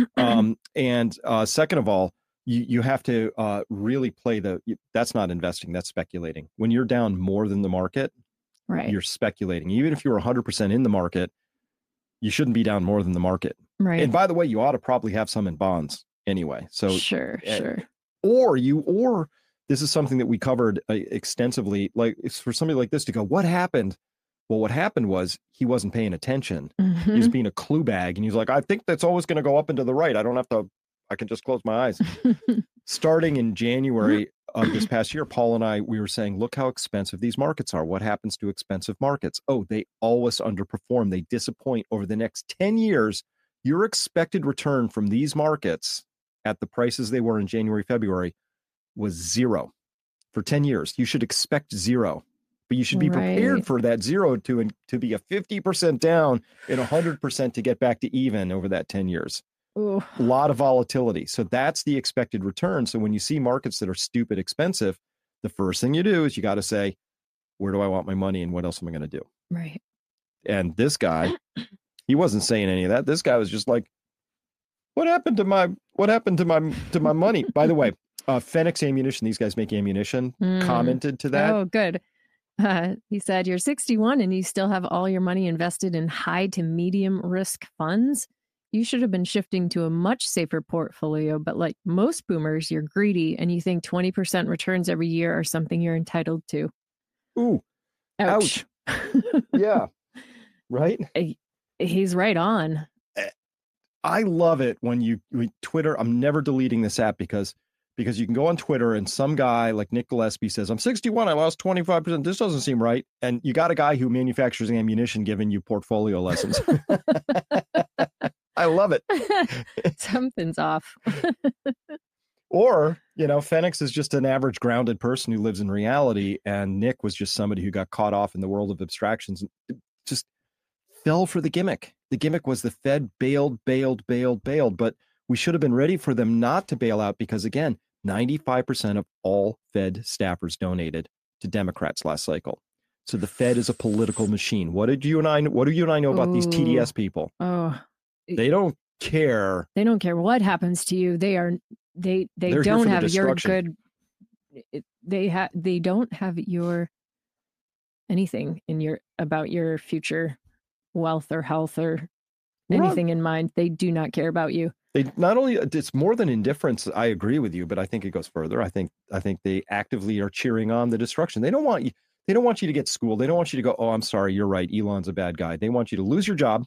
Speaker 2: Um, and uh, second of all, you, you have to uh, really play the, you- that's not investing, that's speculating. When you're down more than the market,
Speaker 3: Right.
Speaker 2: you're speculating. Even if you're one hundred percent in the market, you shouldn't be down more than the market.
Speaker 3: Right.
Speaker 2: And by the way, you ought to probably have some in bonds anyway. So,
Speaker 3: sure,
Speaker 2: uh,
Speaker 3: sure.
Speaker 2: or you, or this is something that we covered uh, extensively. Like it's for somebody like this to go, what happened? Well, what happened was he wasn't paying attention. He was
Speaker 3: Mhm.
Speaker 2: being a clue bag. And he's like, I think that's always going to go up and to the right. I don't have to, I can just close my eyes. Starting in January of this past year, Paul and I, we were saying, look how expensive these markets are. What happens to expensive markets? Oh, they always underperform. They disappoint over the next ten years. Your expected return from these markets at the prices they were in January, February was zero for ten years. You should expect zero, but you should be prepared
Speaker 3: Right.
Speaker 2: for that zero to, to be a fifty percent down and one hundred percent to get back to even over that ten years.
Speaker 3: Ooh.
Speaker 2: A lot of volatility. So that's the expected return. So when you see markets that are stupid expensive, the first thing you do is you got to say, where do I want my money and what else am I going to do?
Speaker 3: Right.
Speaker 2: And this guy, he wasn't saying any of that. This guy was just like, what happened to my, what happened to my, to my money? By the way, uh, Phoenix Ammunition, these guys make ammunition,
Speaker 3: Mm.
Speaker 2: commented to that.
Speaker 3: Oh, good. Uh, he said, you're sixty-one and you still have all your money invested in high to medium risk funds. You should have been shifting to a much safer portfolio, but like most boomers, you're greedy and you think twenty percent returns every year are something you're entitled to.
Speaker 2: Ooh,
Speaker 3: Ouch.
Speaker 2: yeah. Right.
Speaker 3: He's right on.
Speaker 2: I love it when you, you Twitter. I'm never deleting this app because because you can go on Twitter and some guy like Nick Gillespie says, I'm sixty-one, I lost twenty-five percent. This doesn't seem right. And you got a guy who manufactures ammunition giving you portfolio lessons. I love it.
Speaker 3: Something's off.
Speaker 2: Or, you know, Fenix is just an average grounded person who lives in reality, and Nick was just somebody who got caught off in the world of abstractions and just fell for the gimmick. The gimmick was the Fed bailed, bailed, bailed, bailed, but we should have been ready for them not to bail out because, again, ninety-five percent of all Fed staffers donated to Democrats last cycle. So the Fed is a political machine. What did you and I, what do you and I know about Ooh. these T D S people?
Speaker 3: Oh,
Speaker 2: they don't care.
Speaker 3: They don't care what happens to you. They are, they, they
Speaker 2: They're
Speaker 3: don't have your good, they have, they don't have your anything in your, about your future wealth or health or anything in mind. They do not care about you.
Speaker 2: They not only, it's more than indifference. I agree with you, but I think it goes further. I think, I think they actively are cheering on the destruction. They don't want you, they don't want you to get schooled. They don't want you to go, oh, I'm sorry, you're right, Elon's a bad guy. They want you to lose your job.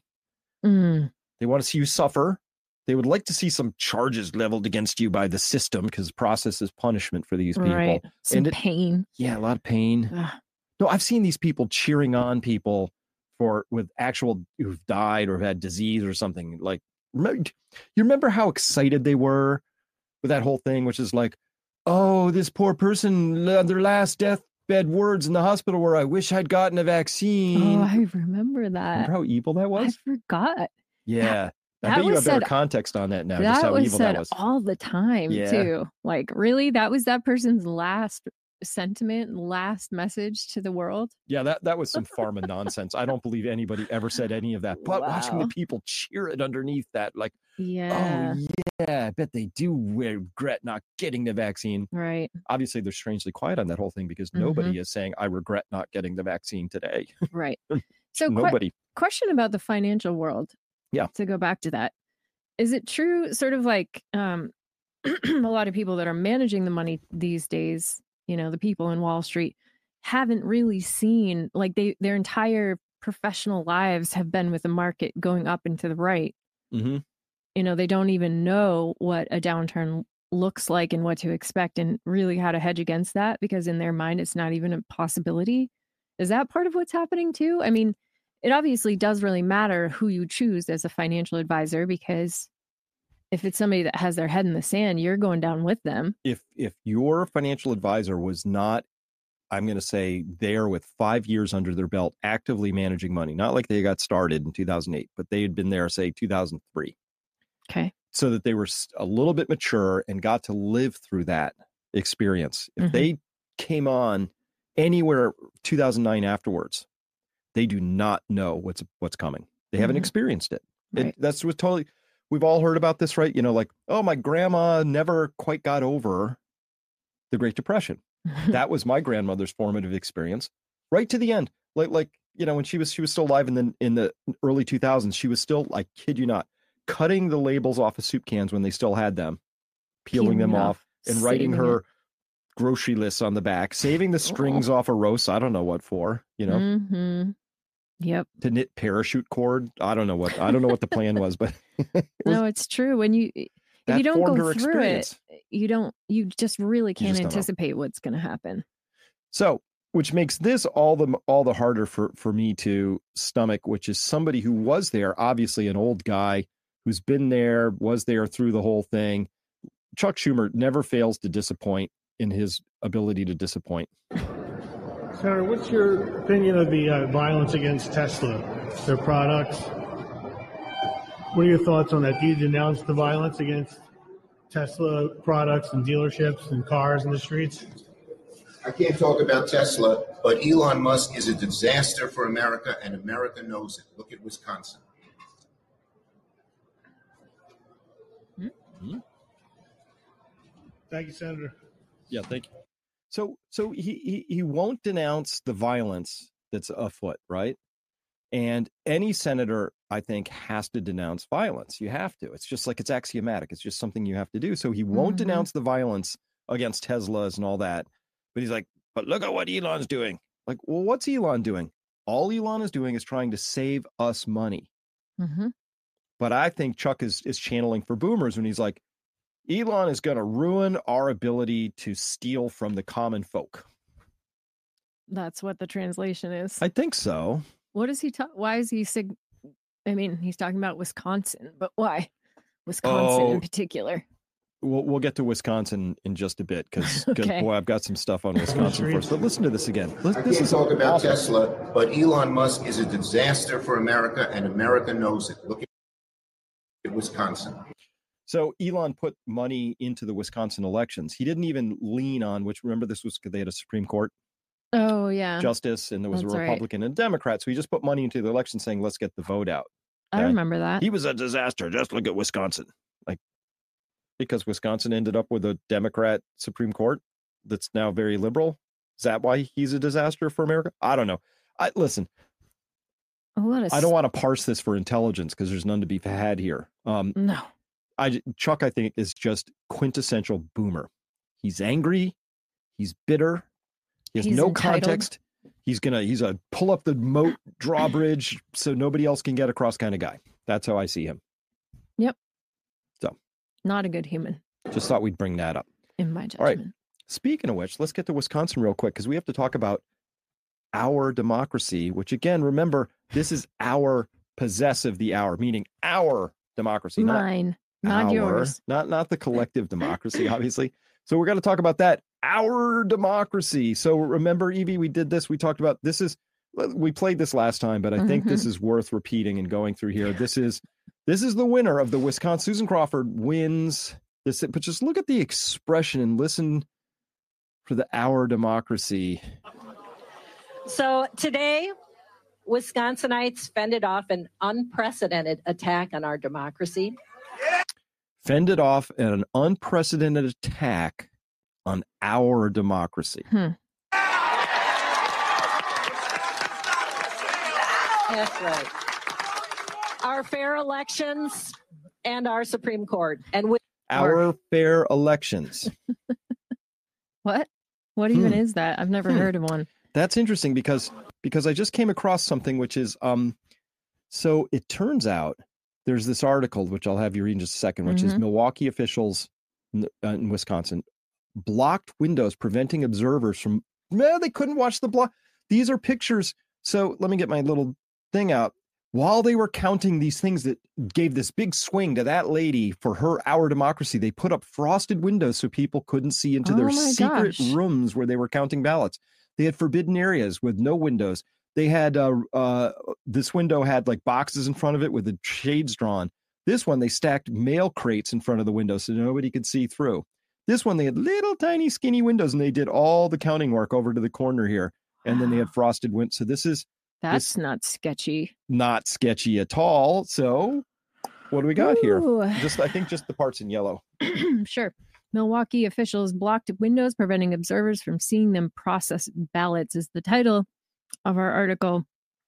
Speaker 3: Mm.
Speaker 2: They want to see you suffer. They would like to see some charges leveled against you by the system because process is punishment for these people.
Speaker 3: Right. Some
Speaker 2: and it,
Speaker 3: pain.
Speaker 2: Yeah, a lot of pain.
Speaker 3: Ugh.
Speaker 2: No, I've seen these people cheering on people for with actual who've died or have had disease or something. Like, remember, you remember how excited they were with that whole thing, which is like, oh, this poor person, their last deathbed words in the hospital were, I wish I'd gotten a vaccine.
Speaker 3: Oh, I remember that.
Speaker 2: Remember how evil that was?
Speaker 3: I forgot.
Speaker 2: Yeah.
Speaker 3: That,
Speaker 2: I bet you have better
Speaker 3: said,
Speaker 2: context on that now.
Speaker 3: That
Speaker 2: just how
Speaker 3: was
Speaker 2: evil
Speaker 3: said
Speaker 2: that was.
Speaker 3: all the time,
Speaker 2: yeah.
Speaker 3: too. Like, really? That was that person's last sentiment, last message to the world?
Speaker 2: Yeah, that, that was some pharma nonsense. I don't believe anybody ever said any of that. But
Speaker 3: wow.
Speaker 2: watching the people cheer it underneath that, like,
Speaker 3: yeah.
Speaker 2: oh, yeah, I bet they do regret not getting the vaccine.
Speaker 3: Right.
Speaker 2: Obviously, they're strangely quiet on that whole thing because mm-hmm. nobody is saying, I regret not getting the vaccine today.
Speaker 3: Right. So
Speaker 2: nobody.
Speaker 3: Qu- question about the financial world.
Speaker 2: Yeah.
Speaker 3: To go back to that. Is it true, sort of like um, a lot of people that are managing the money these days, you know, the people in Wall Street haven't really seen, like they their entire professional lives have been with the market going up and to the right.
Speaker 2: Mm-hmm.
Speaker 3: You know, they don't even know what a downturn looks like and what to expect and really how to hedge against that because in their mind, it's not even a possibility. Is that part of what's happening too? I mean, it obviously does really matter who you choose as a financial advisor because if it's somebody that has their head in the sand, you're going down with them.
Speaker 2: If if your financial advisor was not, I'm going to say, there with five years under their belt, actively managing money, not like they got started in two thousand eight, but they had been there, say, two thousand three.
Speaker 3: Okay.
Speaker 2: So that they were a little bit mature and got to live through that experience. If mm-hmm. they came on anywhere two thousand nine afterwards, they do not know what's what's coming. They haven't mm-hmm. experienced it.
Speaker 3: Right.
Speaker 2: it. That's what totally. We've all heard about this, right? You know, like, oh, my grandma never quite got over the Great Depression. That was my grandmother's formative experience, right to the end. Like, like you know, when she was she was still alive in the in the early two thousands, she was still, I kid you not, cutting the labels off of soup cans when they still had them, peeling, peeling them off, off and writing her it. grocery lists on the back, saving the strings oh. off a roast. I don't know what for, you know.
Speaker 3: Mm-hmm. Yep.
Speaker 2: To knit parachute cord. I don't know what I don't know what the plan was, but
Speaker 3: it was, no, it's true. When you if you don't go through experience. it, you don't you just really can't just anticipate what's going to happen.
Speaker 2: So, which makes this all the all the harder for for me to stomach, which is somebody who was there, obviously an old guy who's been there, was there through the whole thing. Chuck Schumer never fails to disappoint in his ability to disappoint.
Speaker 4: Senator, what's your opinion of the uh, violence against Tesla, their products? What are your thoughts on that? Do you denounce the violence against Tesla products and dealerships and cars in the streets?
Speaker 5: I can't talk about Tesla, but Elon Musk is a disaster for America, and America knows it. Look at Wisconsin.
Speaker 4: Mm-hmm. Thank you, Senator.
Speaker 2: Yeah, thank you. So, so he, he he won't denounce the violence that's afoot, right? And any senator, I think, has to denounce violence. You have to. It's just like it's axiomatic. It's just something you have to do. So he won't mm-hmm. denounce the violence against Teslas and all that. But he's like, but look at what Elon's doing. Like, well, what's Elon doing? All Elon is doing is trying to save us money.
Speaker 3: Mm-hmm.
Speaker 2: But I think Chuck is is channeling for boomers when he's like, Elon is going to ruin our ability to steal from the common folk.
Speaker 3: That's what the translation is.
Speaker 2: I think so.
Speaker 3: What is he? Ta- why is he sig- I mean, he's talking about Wisconsin, but why Wisconsin
Speaker 2: Oh.
Speaker 3: in particular?
Speaker 2: We'll we'll get to Wisconsin in just a bit because
Speaker 3: Okay.
Speaker 2: boy, I've got some stuff on Wisconsin first. But listen to this again. Lis-
Speaker 5: I
Speaker 2: This
Speaker 5: can't
Speaker 2: is
Speaker 5: talk about
Speaker 2: awesome.
Speaker 5: Tesla, but Elon Musk is a disaster for America, and America knows it. Look at Wisconsin.
Speaker 2: So Elon put money into the Wisconsin elections. He didn't even lean on, which remember this was they had a Supreme Court
Speaker 3: Oh yeah,
Speaker 2: justice and there was
Speaker 3: That's
Speaker 2: a
Speaker 3: right.
Speaker 2: Republican and a Democrat. So he just put money into the election saying, let's get the vote out.
Speaker 3: I
Speaker 2: okay.
Speaker 3: remember that.
Speaker 2: He was a disaster. Just look at Wisconsin. Like, because Wisconsin ended up with a Democrat Supreme Court that's now very liberal. Is that why he's a disaster for America? I don't know. I listen,
Speaker 3: Oh, what a
Speaker 2: I don't want to parse this for intelligence because there's none to be had here. Um,
Speaker 3: no.
Speaker 2: I Chuck, I think, is just quintessential boomer. He's angry. He's bitter. He has
Speaker 3: He's
Speaker 2: no
Speaker 3: entitled.
Speaker 2: context. He's gonna he's a pull up the moat drawbridge so nobody else can get across kind of guy. That's how I see him.
Speaker 3: Not a good human,
Speaker 2: Just thought we'd bring that up.
Speaker 3: in my
Speaker 2: All right.
Speaker 3: judgment.
Speaker 2: Speaking of which, let's get to Wisconsin real quick because we have to talk about our democracy, which again, remember, this is our possessive the hour, meaning our democracy, not
Speaker 3: Mine, not
Speaker 2: our,
Speaker 3: yours.
Speaker 2: Not not the collective democracy, obviously. So we're going to talk about that, our democracy. So remember, Evie, we did this. We talked about this is we played this last time, but I think this is worth repeating and going through here. This is this is the winner of the Wisconsin. Susan Crawford wins this, but just look at the expression and listen for the our democracy.
Speaker 6: So today, Wisconsinites fended off an unprecedented attack on our democracy.
Speaker 2: Fended off an unprecedented attack on our democracy.
Speaker 3: Hmm.
Speaker 6: That's right. Our fair elections and our Supreme Court. And we
Speaker 2: Our fair elections.
Speaker 3: What? What even
Speaker 2: Hmm.
Speaker 3: is that? I've never
Speaker 2: Hmm.
Speaker 3: heard of one.
Speaker 2: That's interesting because because I just came across something which is um so it turns out there's this article which I'll have you read in just a second, which is
Speaker 3: Mhm.
Speaker 2: Milwaukee officials in, uh, in Wisconsin blocked windows preventing observers from no, they couldn't watch the block. These are pictures. So let me get my little thing out. While they were counting these things that gave this big swing to that lady for her our democracy, they put up frosted windows so people couldn't see into
Speaker 3: Oh
Speaker 2: their
Speaker 3: my
Speaker 2: secret
Speaker 3: gosh.
Speaker 2: rooms where they were counting ballots. They had forbidden areas with no windows. They had uh, uh, this window had like boxes in front of it with the shades drawn. This one, they stacked mail crates in front of the window so nobody could see through. This one, they had little tiny skinny windows and they did all the counting work over to the corner here. And then they had frosted windows. So this is
Speaker 3: That's not sketchy.
Speaker 2: not sketchy at all. So what do we got here?
Speaker 3: Ooh.
Speaker 2: Just I think just the parts in yellow.
Speaker 3: Sure. Milwaukee officials blocked windows, preventing observers from seeing them process ballots, is the title of our article.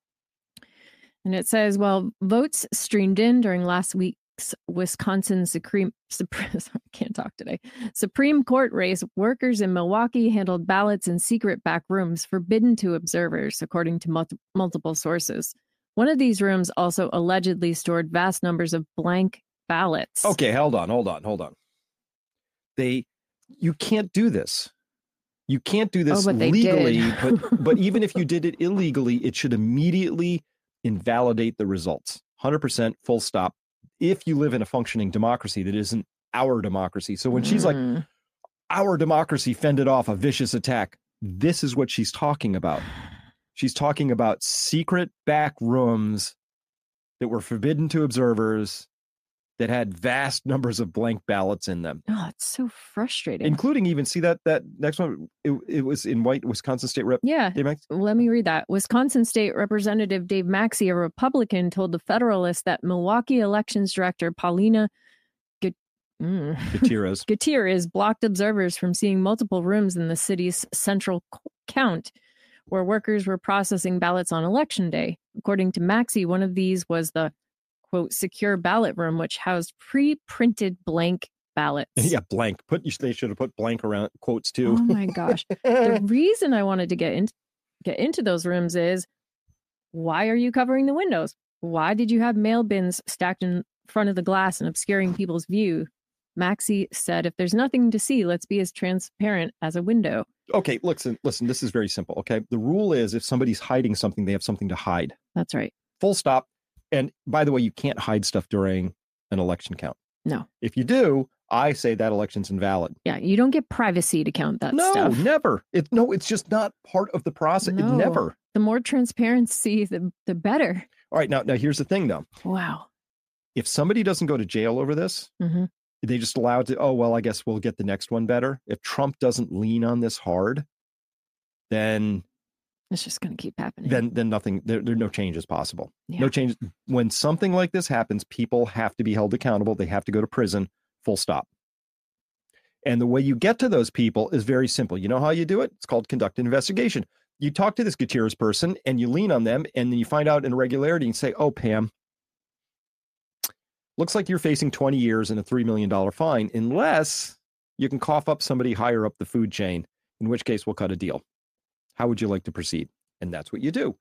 Speaker 3: And it says, well, votes streamed in during last week's Wisconsin Supreme, Supreme I can't talk today, Supreme Court race, workers in Milwaukee handled ballots in secret back rooms forbidden to observers, according to mul- multiple sources. One of these rooms also allegedly stored vast numbers of blank ballots.
Speaker 2: Okay, hold on, hold on, hold on. They you can't do this. You can't do this
Speaker 3: Oh, but they
Speaker 2: legally,
Speaker 3: did.
Speaker 2: but but even if you did it illegally, it should immediately invalidate the results. one hundred percent full stop. If you live in a functioning democracy that isn't our democracy. So when she's like,
Speaker 3: Mm.
Speaker 2: our democracy fended off a vicious attack, this is what she's talking about. She's talking about secret back rooms that were forbidden to observers that had vast numbers of blank ballots in them,
Speaker 3: Oh, it's so frustrating.
Speaker 2: including even see that that next one. It, it was in white Wisconsin State Rep.
Speaker 3: yeah.
Speaker 2: Dave Max?
Speaker 3: Let me read that. Wisconsin State Representative Dave Maxey, a Republican, told the Federalist that Milwaukee Elections Director Paulina Gut- mm,
Speaker 2: Gutierrez.
Speaker 3: Gutierrez blocked observers from seeing multiple rooms in the city's central c- count where workers were processing ballots on election day. According to Maxey, one of these was the, quote, secure ballot room, which housed pre-printed blank ballots.
Speaker 2: Yeah, blank. Put they should have put blank around quotes too.
Speaker 3: Oh my gosh. The reason I wanted to get in, get into those rooms is, why are you covering the windows? Why did you have mail bins stacked in front of the glass and obscuring people's view? Maxey said, if there's nothing to see, let's be as transparent as a window.
Speaker 2: Okay, listen, listen. This is very simple. Okay, the rule is if somebody's hiding something, they have something to hide.
Speaker 3: That's right.
Speaker 2: Full stop. And by the way, you can't hide stuff during an election count.
Speaker 3: No.
Speaker 2: If you do, I say that election's invalid.
Speaker 3: Yeah, you don't get privacy to count that
Speaker 2: no,
Speaker 3: stuff.
Speaker 2: No, never. It, no, it's just not part of the process.
Speaker 3: No.
Speaker 2: It never.
Speaker 3: The more transparency, the the better.
Speaker 2: All right, now, now here's the thing, though.
Speaker 3: Wow.
Speaker 2: If somebody doesn't go to jail over this,
Speaker 3: mm-hmm.
Speaker 2: they just allow it to, oh, well, I guess we'll get the next one better. If Trump doesn't lean on this hard, then
Speaker 3: it's just going to keep happening.
Speaker 2: Then, then nothing, there, there are no changes possible.
Speaker 3: Yeah.
Speaker 2: No change. When something like this happens, people have to be held accountable. They have to go to prison, full stop. And the way you get to those people is very simple. You know how you do it? It's called conduct an investigation. You talk to this Gutierrez person and you lean on them, and then you find out an irregularity and say, oh, Pam, looks like you're facing twenty years and a three million dollars fine, unless you can cough up somebody higher up the food chain, in which case we'll cut a deal. How would you like to proceed? And that's what you do.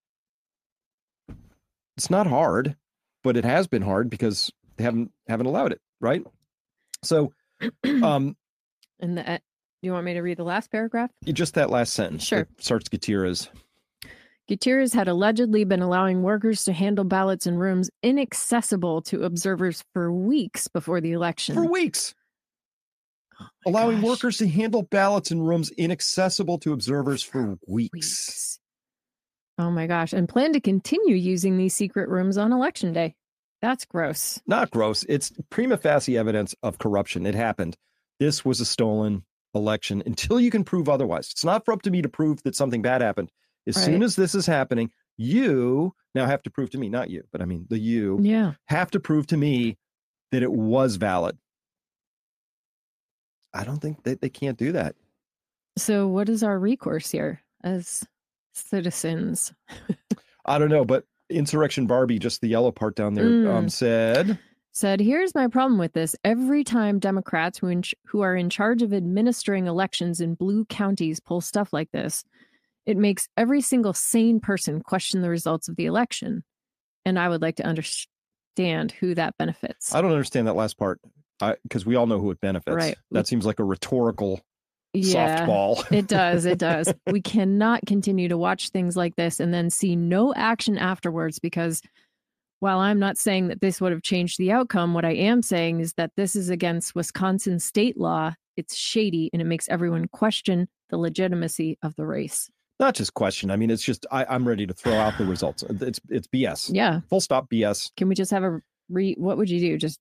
Speaker 2: It's not hard, but it has been hard because they haven't haven't allowed it, right? So, um,
Speaker 3: and the, uh, do you want me to read the last paragraph?
Speaker 2: Just that last sentence.
Speaker 3: Sure.
Speaker 2: That starts Gutierrez.
Speaker 3: Gutierrez had allegedly been allowing workers to handle ballots in rooms inaccessible to observers for weeks before the election.
Speaker 2: For weeks.
Speaker 3: Oh
Speaker 2: allowing
Speaker 3: gosh.
Speaker 2: workers to handle ballots in rooms inaccessible to observers for weeks.
Speaker 3: weeks. Oh my gosh. And plan to continue using these secret rooms on election day. That's gross.
Speaker 2: Not gross. It's prima facie evidence of corruption. It happened. This was a stolen election until you can prove otherwise. It's not for up to me to prove that something bad happened. As
Speaker 3: right.
Speaker 2: soon as this is happening, you now have to prove to me, not you, but I mean the you
Speaker 3: yeah.
Speaker 2: have to prove to me that it was valid. I don't think that they can't do that.
Speaker 3: So what is our recourse here as citizens?
Speaker 2: I don't know, but Insurrection Barbie, just the yellow part down there,
Speaker 3: Mm.
Speaker 2: um, said...
Speaker 3: Said, here's my problem with this. Every time Democrats who, in ch- who are in charge of administering elections in blue counties pull stuff like this, it makes every single sane person question the results of the election. And I would like to understand who that benefits.
Speaker 2: I don't understand that last part, because we all know who it benefits.
Speaker 3: Right.
Speaker 2: That seems like a rhetorical
Speaker 3: yeah,
Speaker 2: softball.
Speaker 3: It does. It does. We cannot continue to watch things like this and then see no action afterwards, because while I'm not saying that this would have changed the outcome, what I am saying is that this is against Wisconsin state law. It's shady, and it makes everyone question the legitimacy of the race.
Speaker 2: Not just question. I mean, it's just, I, I'm ready to throw out the results. It's it's B S.
Speaker 3: Yeah.
Speaker 2: Full stop B S.
Speaker 3: Can we just have a re, what would you do? Just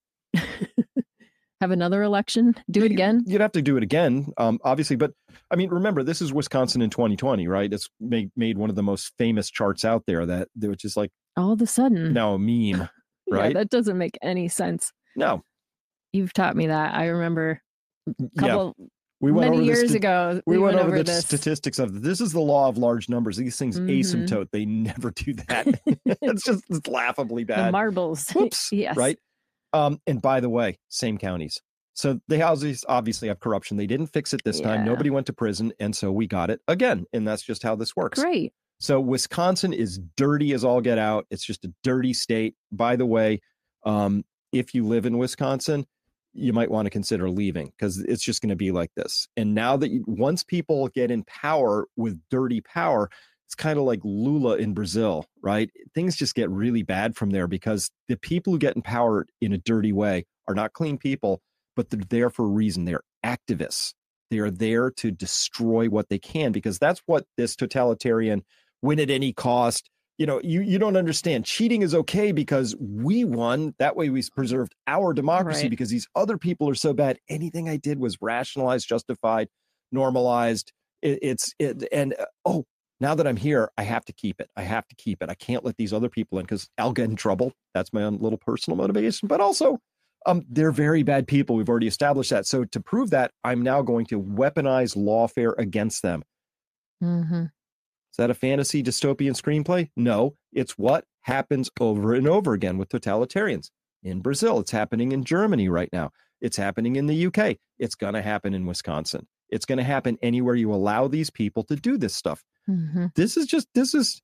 Speaker 3: have another election? Do it again?
Speaker 2: You'd have to do it again, um, obviously. But I mean, remember, this is Wisconsin in twenty twenty, right? It's made, made one of the most famous charts out there, that which is like,
Speaker 3: all of a sudden
Speaker 2: now a meme, right?
Speaker 3: Yeah, that doesn't make any sense.
Speaker 2: No.
Speaker 3: You've taught me that. I remember a couple
Speaker 2: yeah. we went
Speaker 3: many
Speaker 2: over
Speaker 3: years
Speaker 2: sti-
Speaker 3: ago.
Speaker 2: We, we went, went over, over the
Speaker 3: this.
Speaker 2: statistics of this is the law of large numbers. These things
Speaker 3: Mm-hmm.
Speaker 2: asymptote. They never do that. It's just it's laughably bad.
Speaker 3: The marbles.
Speaker 2: Whoops.
Speaker 3: Yes.
Speaker 2: Right. Um, and by the way, same counties. So they obviously have corruption. They didn't fix it this
Speaker 3: Yeah.
Speaker 2: time. Nobody went to prison. And so we got it again. And that's just how this works.
Speaker 3: Great.
Speaker 2: So Wisconsin is dirty as all get out. It's just a dirty state. By the way, um, if you live in Wisconsin, you might want to consider leaving, because it's just going to be like this. And now that you, once people get in power with dirty power, it's kind of like Lula in Brazil, right? Things just get really bad from there, because the people who get in power in a dirty way are not clean people, but they're there for a reason. They're activists. They are there to destroy what they can, because that's what this totalitarian win at any cost. You know, you, you don't understand. Cheating is okay because we won. That way we preserved our democracy,
Speaker 3: Right.
Speaker 2: because these other people are so bad. Anything I did was rationalized, justified, normalized. It, it's it, and uh, oh, now that I'm here, I have to keep it. I have to keep it. I can't let these other people in, because I'll get in trouble. That's my own little personal motivation. But also, um, they're very bad people. We've already established that. So to prove that, I'm now going to weaponize lawfare against them.
Speaker 3: Mm-hmm.
Speaker 2: Is that a fantasy dystopian screenplay? No, it's what happens over and over again with totalitarians. In Brazil, it's happening in Germany right now. It's happening in the U K. It's going to happen in Wisconsin. It's going to happen anywhere you allow these people to do this stuff.
Speaker 3: Mm-hmm.
Speaker 2: This is just, this is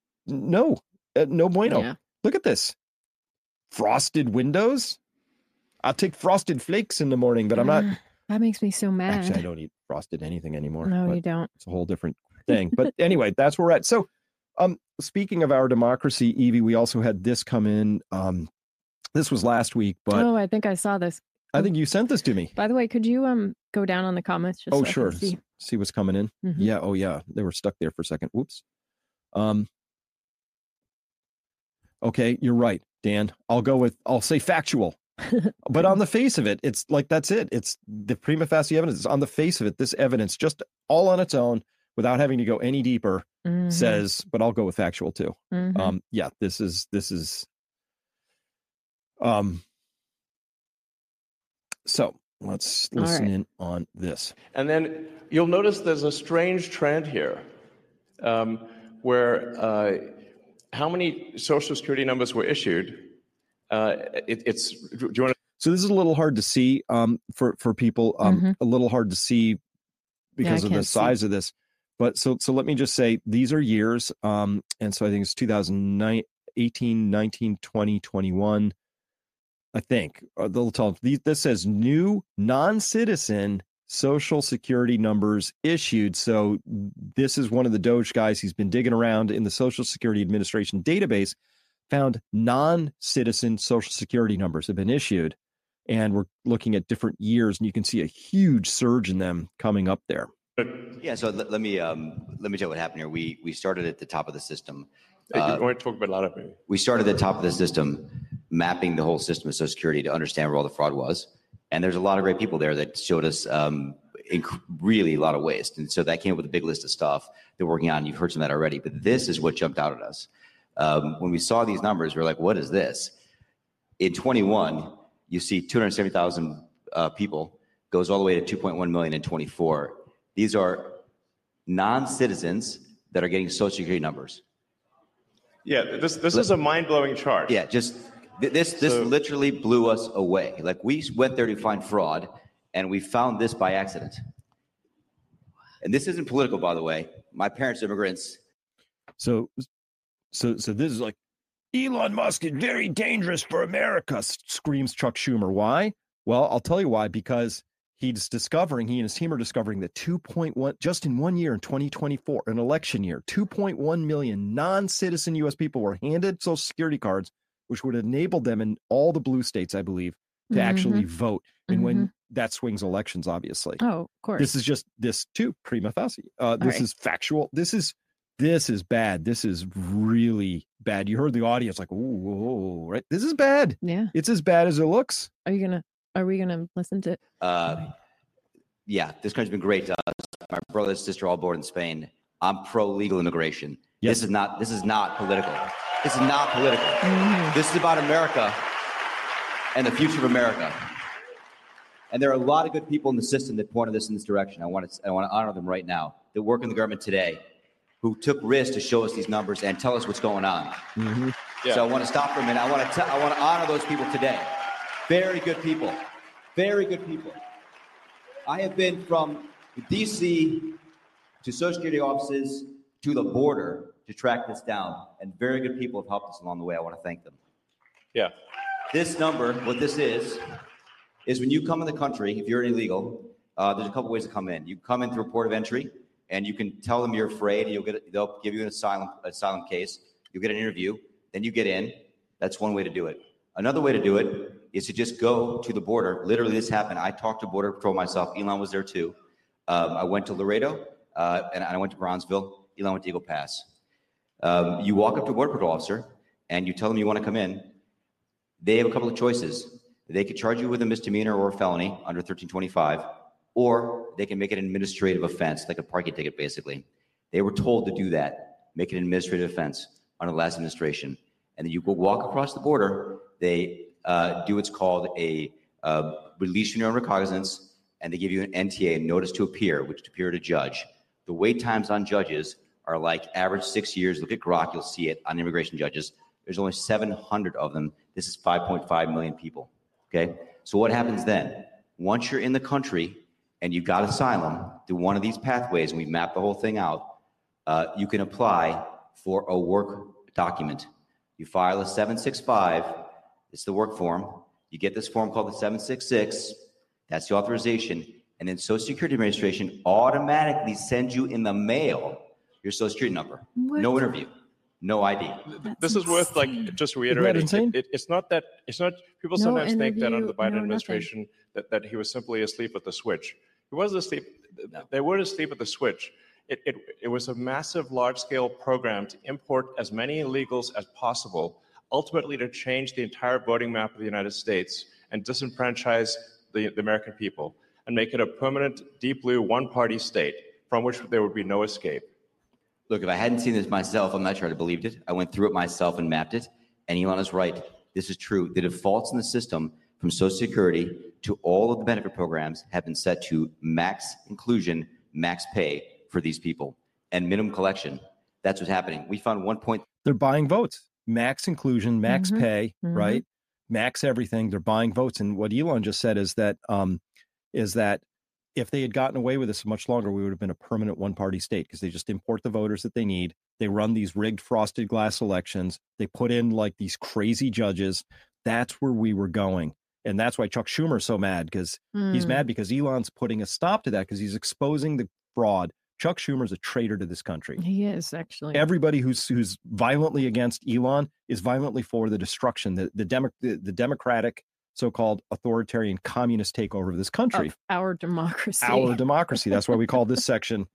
Speaker 2: no, uh, no bueno.
Speaker 3: Yeah.
Speaker 2: Look at this. Frosted windows. I'll take frosted flakes in the morning, but I'm not.
Speaker 3: That makes me so mad.
Speaker 2: Actually, I don't eat frosted anything anymore.
Speaker 3: No,
Speaker 2: but
Speaker 3: you don't.
Speaker 2: It's a whole different thing. But anyway, that's where we're at. So Um, speaking of our democracy, Evie, we also had this come in. Um, this was last week, but
Speaker 3: oh, I think I saw this.
Speaker 2: I think you sent this to me.
Speaker 3: By the way, could you um go down on the comments? Just
Speaker 2: oh,
Speaker 3: so
Speaker 2: sure.
Speaker 3: I can see.
Speaker 2: see what's coming in.
Speaker 3: Mhm.
Speaker 2: Yeah. Oh, yeah. They were stuck there for a second. Whoops. Um. Okay, you're right, Dan. I'll go with. I'll say factual. But on the face of it, it's like that's it. It's the prima facie evidence. It's on the face of it. This evidence, just all on its own, without having to go any deeper,
Speaker 3: Mhm.
Speaker 2: says. But I'll go with factual too.
Speaker 3: Mhm.
Speaker 2: Um, yeah, this is this is. Um. So let's
Speaker 3: All
Speaker 2: listen
Speaker 3: right.
Speaker 2: in on this.
Speaker 7: And then you'll notice there's a strange trend here, um, where uh, how many Social Security numbers were issued. Uh, it, it's. Do you want to?
Speaker 2: So this is a little hard to see um, for for people. Um,
Speaker 3: Mhm.
Speaker 2: A little hard to see because
Speaker 3: I
Speaker 2: of the
Speaker 3: can't see.
Speaker 2: size of this. But so so let me just say these are years. Um, and so I think it's two thousand eighteen, nineteen, twenty, twenty-one. I think uh, they'll tell these. This says new non-citizen Social Security numbers issued. So this is one of the Doge guys. He's been digging around in the Social Security Administration database, found non-citizen Social Security numbers have been issued, and we're looking at different years, and you can see a huge surge in them coming up there.
Speaker 8: Yeah, so let, let me um, let me tell you what happened here. We we started at the top of the system.
Speaker 7: you
Speaker 8: Uh,
Speaker 7: want to talk about a lot of it?
Speaker 8: we started at the top of the system, mapping the whole system of Social Security to understand where all the fraud was. And there's a lot of great people there that showed us um, inc- really a lot of waste. And so that came up with a big list of stuff they're working on. You've heard some of that already, but this is what jumped out at us. Um, when we saw these numbers, we we're like, what is this? In twenty-one, you see two hundred seventy thousand uh, people, goes all the way to two point one million in twenty-four. These are non-citizens that are getting Social Security numbers.
Speaker 7: Yeah, this this is a mind-blowing chart.
Speaker 8: Yeah, just th- this this
Speaker 7: So-
Speaker 8: literally blew us away. Like we went there to find fraud, and we found this by accident. And this isn't political, by the way. My parents are immigrants.
Speaker 2: So, so, so this is like Elon Musk is very dangerous for America, s- screams Chuck Schumer. Why? Well, I'll tell you why. Because he's discovering, he and his team are discovering that two point one, just in one year in twenty twenty-four, an election year, two point one million non-citizen U S people were handed Social Security cards, which would enable them in all the blue states, I believe, to actually vote. And when that swings elections, obviously.
Speaker 3: Oh, of course.
Speaker 2: This is just this too, prima facie. Uh, this
Speaker 3: right.
Speaker 2: is factual. This is this is bad. This is really bad. You heard the audience like, ooh, ooh, right? This is bad.
Speaker 3: yeah.
Speaker 2: It's as bad as it looks.
Speaker 3: Are you gonna? Are we gonna listen to?
Speaker 8: Uh, yeah, this country's been great to us. My brother and sister all born in Spain. I'm pro legal immigration.
Speaker 2: Yes.
Speaker 8: This is not this is not political. This is not political.
Speaker 3: Mhm.
Speaker 8: This is about America and the future of America. And there are a lot of good people in the system that pointed us in this direction. I want to I want to honor them right now that work in the government today, who took risks to show us these numbers and tell us what's going on.
Speaker 7: Yeah.
Speaker 8: So I want to stop for a minute. I want to tell, I want to honor those people today. Very good people. Very good people. I have been from D C to Social Security offices to the border to track this down, and very good people have helped us along the way. I want to thank them.
Speaker 7: Yeah.
Speaker 8: This number, what this is, is when you come in the country, if you're illegal, uh, there's a couple ways to come in. You come in through a port of entry, and you can tell them you're afraid, and you'll get they'll give you an asylum asylum case. You'll get an interview, then you get in. That's one way to do it. Another way to do it is to just go to the border. Literally, this happened. I talked to Border Patrol myself. Elon was there too. Um, I went to Laredo, uh, and I went to Bronzeville. Elon went to Eagle Pass. Um, you walk up to a Border Patrol officer, and you tell them you want to come in. They have a couple of choices. They could charge you with a misdemeanor or a felony under thirteen twenty-five, or they can make it an administrative offense, like a parking ticket, basically. They were told to do that, make it an administrative offense under the last administration. And then you go walk across the border. They uh, do what's called a uh, release from your own recognizance, and they give you an N T A, notice to appear, which is to appear to judge. The wait times on judges are like average six years. Look at Grok, you'll see it on immigration judges. There's only seven hundred of them. This is five point five million people. Okay, so what happens then? Once you're in the country and you got asylum through one of these pathways, and we map the whole thing out, uh, you can apply for a work document. You file a seven sixty-five, it's the work form. You get this form called the seven sixty-six, that's the authorization, and then Social Security Administration automatically sends you in the mail your Social Security number.
Speaker 3: What?
Speaker 8: No interview. no I D.
Speaker 3: That's
Speaker 7: this is worth like just reiterating.
Speaker 2: insane?
Speaker 7: It, it, it's not that it's not. People
Speaker 3: No
Speaker 7: sometimes think that
Speaker 3: interview,
Speaker 7: under the Biden
Speaker 3: no
Speaker 7: administration that, that he was simply asleep at the switch. He wasn't asleep. They weren't asleep at the switch. It, it it was a massive, large-scale program to import as many illegals as possible, ultimately to change the entire voting map of the United States and disenfranchise the, the American people and make it a permanent, deep blue, one-party state from which there would be no escape.
Speaker 8: Look, if I hadn't seen this myself, I'm not sure I'd have believed it. I went through it myself and mapped it. And Elon is right. This is true. The defaults in the system from Social Security to all of the benefit programs have been set to max inclusion, max pay for these people, and minimum collection. That's what's happening. We found one point.
Speaker 2: They're buying votes. Max inclusion, max
Speaker 3: Mhm.
Speaker 2: pay,
Speaker 3: Mhm.
Speaker 2: right? Max everything. They're buying votes. And what Elon just said is that um, is that if they had gotten away with this much longer, we would have been a permanent one-party state because they just import the voters that they need. They run these rigged frosted glass elections. They put in like these crazy judges. That's where we were going. And that's why Chuck Schumer's so mad, because he's
Speaker 3: Mm.
Speaker 2: mad because Elon's putting a stop to that because he's exposing the fraud. Chuck Schumer's a traitor to this country.
Speaker 3: He is actually.
Speaker 2: Everybody who's who's violently against Elon is violently for the destruction, the the, Demo, the, the democratic, so-called authoritarian communist takeover of this country.
Speaker 3: Of our democracy.
Speaker 2: Our democracy. That's why we call this section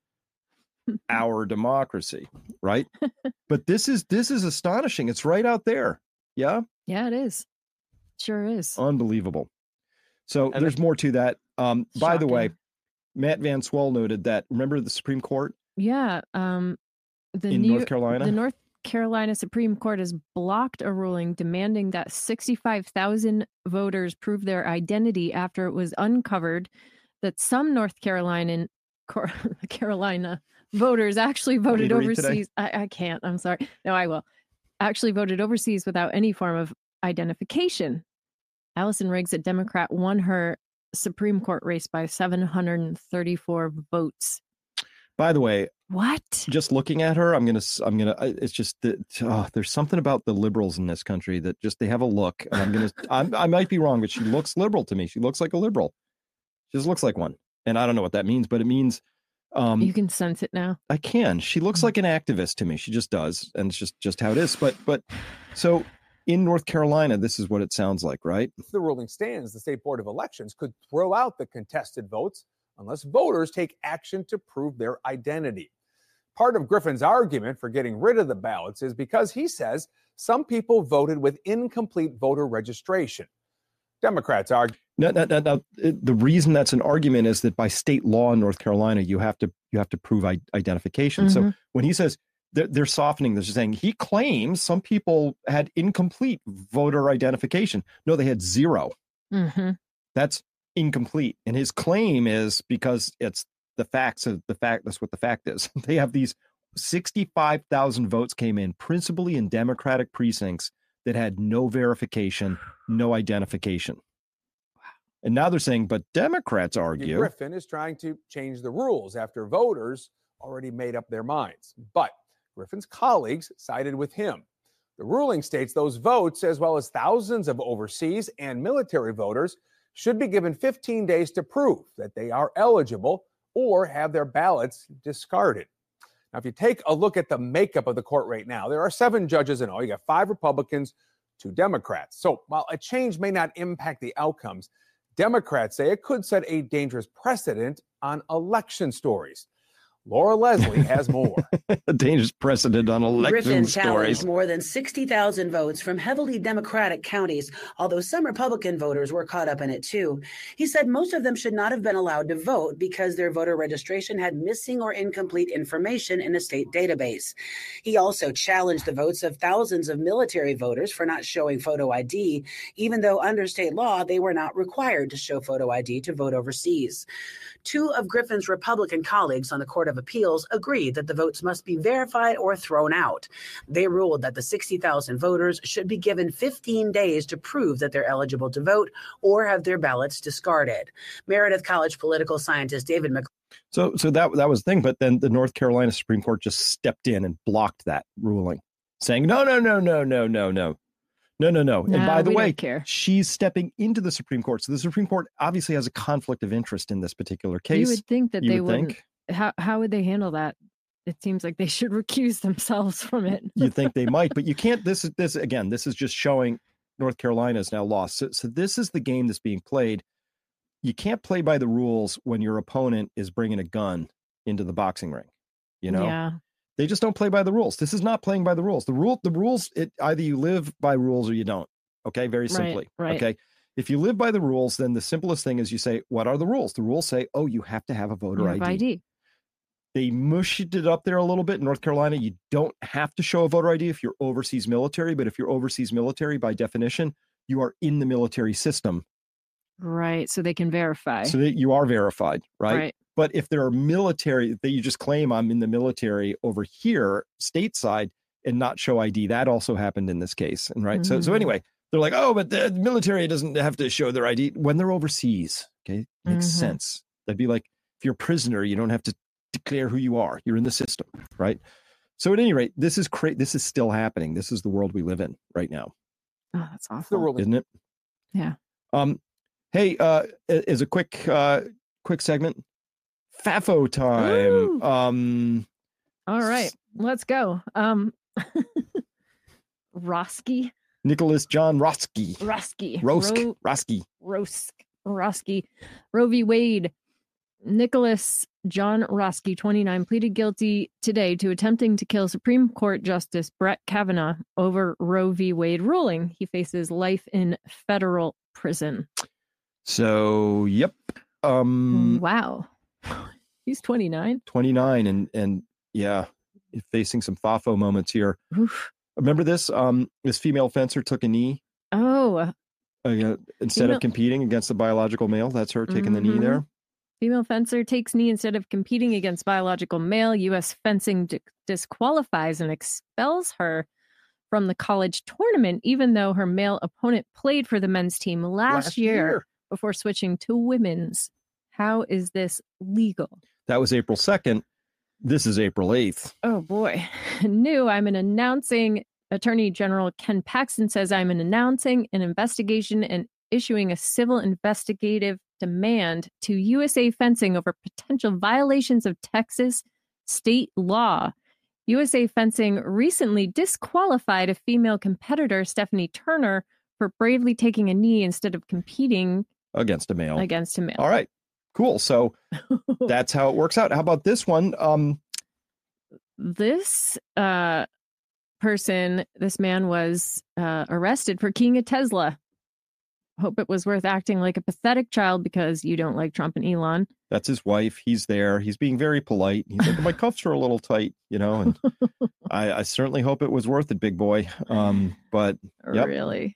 Speaker 2: our democracy, right? But this is this is astonishing. It's right out there. Yeah.
Speaker 3: Yeah, it is. Sure is.
Speaker 2: Unbelievable. So
Speaker 7: And
Speaker 2: there's more to that. Um, by the way,
Speaker 3: Shocking.
Speaker 2: Matt Van Swell noted that, remember the Supreme Court
Speaker 3: Yeah. Um, the
Speaker 2: in
Speaker 3: New,
Speaker 2: North Carolina?
Speaker 3: The North Carolina Supreme Court has blocked a ruling demanding that sixty-five thousand voters prove their identity after it was uncovered that some North Carolina Cor- Carolina voters actually voted
Speaker 2: to read today?
Speaker 3: overseas. I, I can't. I'm sorry. No, I will. Actually voted overseas without any form of identification. Allison Riggs, a Democrat, won her Supreme Court race by seven hundred thirty-four votes.
Speaker 2: By the way,
Speaker 3: What?
Speaker 2: just looking at her, I'm gonna, I'm gonna. I- It's just that oh, there's something about the liberals in this country that just they have a look, and I'm gonna. I'm, I might be wrong, but she looks liberal to me. She looks like a liberal. She just looks like one, and I don't know what that means, but it means. Um,
Speaker 3: You can sense it now.
Speaker 2: I can. She looks like an activist to me. She just does, and it's just just how it is. But but so in North Carolina, this is what it sounds like, right?
Speaker 9: If the ruling stands, the State Board of Elections could throw out the contested votes unless voters take action to prove their identity. Part of Griffin's argument for getting rid of the ballots is because he says some people voted with incomplete voter registration. Democrats argue.
Speaker 2: No, no, no, no. It- The reason that's an argument is that by state law in North Carolina, you have to you have to prove I- identification. So
Speaker 3: Mhm.
Speaker 2: when he says they're, they're softening, they're just saying he claims some people had incomplete voter identification. No, they had zero.
Speaker 3: Mm-hmm.
Speaker 2: That's incomplete, and his claim is because it's the facts of the fact. That's what the fact is. They have these sixty-five thousand votes came in, principally in Democratic precincts that had no verification, no identification. And now they're saying, but Democrats argue.
Speaker 9: Griffin is trying to change the rules after voters already made up their minds. But Griffin's colleagues sided with him. The ruling states those votes, as well as thousands of overseas and military voters, should be given fifteen days to prove that they are eligible or have their ballots discarded. Now, if you take a look at the makeup of the court right now, there are seven judges in all. You got five Republicans, two Democrats. So while a change may not impact the outcomes, Democrats say it could set a dangerous precedent on election stories. Laura Leslie has more.
Speaker 2: A dangerous precedent on election
Speaker 10: Griffin
Speaker 2: stories.
Speaker 10: challenged more than sixty thousand votes from heavily Democratic counties, although some Republican voters were caught up in it too. He said most of them should not have been allowed to vote because their voter registration had missing or incomplete information in a state database. He also challenged the votes of thousands of military voters for not showing photo I D, even though under state law they were not required to show photo I D to vote overseas. Two of Griffin's Republican colleagues on the Court of Appeals agreed that the votes must be verified or thrown out. They ruled that the sixty thousand voters should be given fifteen days to prove that they're eligible to vote or have their ballots discarded. Meredith College political scientist David Mc.
Speaker 2: So, so that that was the thing. But then the North Carolina Supreme Court just stepped in and blocked that ruling, saying, no, no, no, no, no, no, no. No, no, no. And
Speaker 3: Nah,
Speaker 2: by the
Speaker 3: we
Speaker 2: way,
Speaker 3: don't care.
Speaker 2: she's stepping into the Supreme Court. So the Supreme Court obviously has a conflict of interest in this particular case.
Speaker 3: You would think that
Speaker 2: You
Speaker 3: they
Speaker 2: would
Speaker 3: wouldn't.
Speaker 2: think.
Speaker 3: How how would they handle that it seems like they should recuse themselves from it.
Speaker 2: You think they might, but you can't. This is this again. This is just showing North Carolina is now lost. So, so this is the game that's being played. You can't play by the rules when your opponent is bringing a gun into the boxing ring. You know,
Speaker 3: yeah.
Speaker 2: They just don't play by the rules. This is not playing by the rules. The rule, the rules. It either you live by rules or you don't. Okay, very simply.
Speaker 3: Right, right.
Speaker 2: Okay. If you live by the rules, then the simplest thing is you say, what are the rules? The rules say, oh, you have to have a voter
Speaker 3: You have
Speaker 2: I D.
Speaker 3: I D.
Speaker 2: They mushed it up there a little bit. In North Carolina, you don't have to show a voter I D if you're overseas military, but if you're overseas military, by definition, you are in the military system.
Speaker 3: Right, so they can verify.
Speaker 2: So that you are verified, right?
Speaker 3: Right.
Speaker 2: But if there are military, that you just claim I'm in the military over here, stateside, and not show I D, that also happened in this case. And right. Mm-hmm. So so anyway, they're like, oh, but the military doesn't have to show their I D when they're overseas. Okay. Makes mm-hmm. sense. That'd be like, if you're a prisoner, you don't have to declare who you are. You're in the system. Right. So at any rate, this is cra- This is still happening. This is the world we live in right now.
Speaker 3: Oh, that's awful.
Speaker 9: The world,
Speaker 2: isn't it?
Speaker 3: Yeah.
Speaker 2: Um, Hey, uh, as a quick, uh, quick segment, FAFO time.
Speaker 3: Ooh.
Speaker 2: Um,
Speaker 3: All right, let's go. Um, Roski.
Speaker 2: Nicholas John Roski.
Speaker 3: Roski.
Speaker 2: Rosk.
Speaker 3: Ro-
Speaker 2: Roski.
Speaker 3: Rosk. Roski. Roe v. Wade. Nicholas John Roski, twenty-nine, pleaded guilty today to attempting to kill Supreme Court Justice Brett Kavanaugh over Roe v. Wade ruling. He faces life in federal prison.
Speaker 2: So, yep. Um,
Speaker 3: wow. He's twenty-nine.
Speaker 2: twenty-nine. And, and yeah, facing some FAFO moments here.
Speaker 3: Oof.
Speaker 2: Remember this? Um, this female fencer took a knee.
Speaker 3: Oh.
Speaker 2: Uh, yeah, instead
Speaker 3: female...
Speaker 2: of competing against the biological male. That's her taking mm-hmm. the knee there.
Speaker 3: Female fencer takes knee instead of competing against biological male. U S fencing d- disqualifies and expels her from the college tournament, even though her male opponent played for the men's team last,
Speaker 2: last
Speaker 3: year,
Speaker 2: year
Speaker 3: before switching to women's. How is this legal?
Speaker 2: That was April second. This is April eighth.
Speaker 3: Oh, boy. New, I'm an announcing. Attorney General Ken Paxton says I'm an announcing an investigation and issuing a civil investigative demand to U S A Fencing over potential violations of Texas state law. U S A Fencing recently disqualified a female competitor, Stephanie Turner, for bravely taking a knee instead of competing
Speaker 2: against a male.
Speaker 3: Against a male.
Speaker 2: All right, cool. So that's how it works out. How about this one? Um,
Speaker 3: this uh, person, this man was uh, arrested for keying a Tesla. Hope it was worth acting like a pathetic child because you don't like Trump and Elon.
Speaker 2: That's his wife. He's there. He's being very polite. He's like, my cuffs are a little tight, you know, and I, I certainly hope it was worth it, big boy. Um, but yep.
Speaker 3: Really?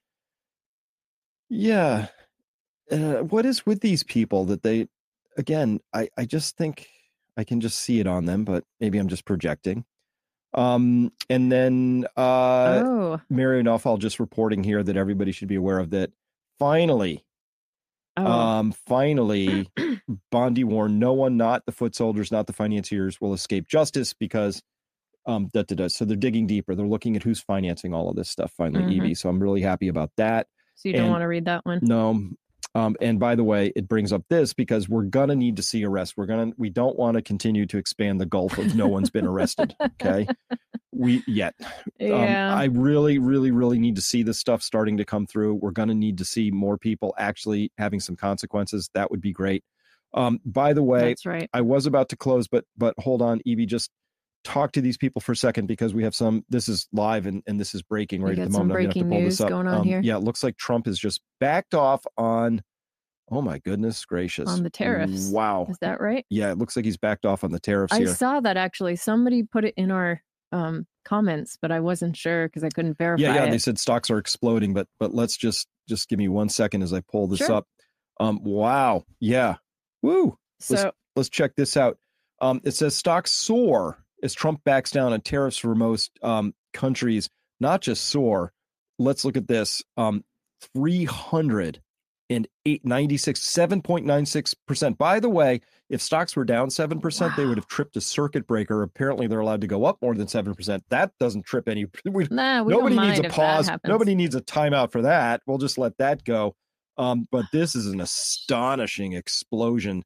Speaker 2: Yeah. Uh, what is with these people that they, again, I, I just think I can just see it on them, but maybe I'm just projecting. Um, and then uh,
Speaker 3: oh.
Speaker 2: Mary Nuffall just reporting here that everybody should be aware of that. Finally, oh. um, finally, Bondi warned no one, not the foot soldiers, not the financiers, will escape justice because um, da, da, da. So they're digging deeper. They're looking at who's financing all of this stuff finally, mm-hmm. Evie. So I'm really happy about that.
Speaker 3: So you don't and, want to read that one?
Speaker 2: No. Um, and by the way, it brings up this because we're going to need to see arrests. We're going to, we don't want to continue to expand the gulf of no one's been arrested. Okay. We yet.
Speaker 3: Yeah.
Speaker 2: Um, I really, really, really need to see this stuff starting to come through. We're going to need to see more people actually having some consequences. That would be great. Um, by the way,
Speaker 3: that's right.
Speaker 2: I was about to close, but, but hold on, Evie, just talk to these people for a second because we have some, this is live and, and this is breaking right at the moment.
Speaker 3: I'm going to have to pull this up. Going on
Speaker 2: um,
Speaker 3: here.
Speaker 2: Yeah. It looks like Trump has just backed off on, oh my goodness gracious.
Speaker 3: On the tariffs.
Speaker 2: Wow.
Speaker 3: Is that right?
Speaker 2: Yeah. It looks like he's backed off on the tariffs
Speaker 3: I
Speaker 2: here.
Speaker 3: saw that actually. Somebody put it in our um, comments, but I wasn't sure because I couldn't verify
Speaker 2: Yeah. Yeah.
Speaker 3: it.
Speaker 2: They said stocks are exploding, but, but let's just, just give me one second as I pull this
Speaker 3: sure.
Speaker 2: up. Um, wow. Yeah. Woo.
Speaker 3: So
Speaker 2: let's, let's check this out. Um, it says stocks soar as Trump backs down on tariffs for most um, countries, not just soar. Let's look at this. Um, three hundred ninety-six, seven point nine six percent. By the way, if stocks were down seven percent, wow. they would have tripped a circuit breaker. Apparently, they're allowed to go up more than seven percent. That doesn't trip any. We,
Speaker 3: nah, we
Speaker 2: nobody
Speaker 3: don't
Speaker 2: needs
Speaker 3: mind
Speaker 2: a
Speaker 3: if
Speaker 2: pause.
Speaker 3: That happens.
Speaker 2: Nobody needs a timeout for that. We'll just let that go. Um, but this is an astonishing explosion.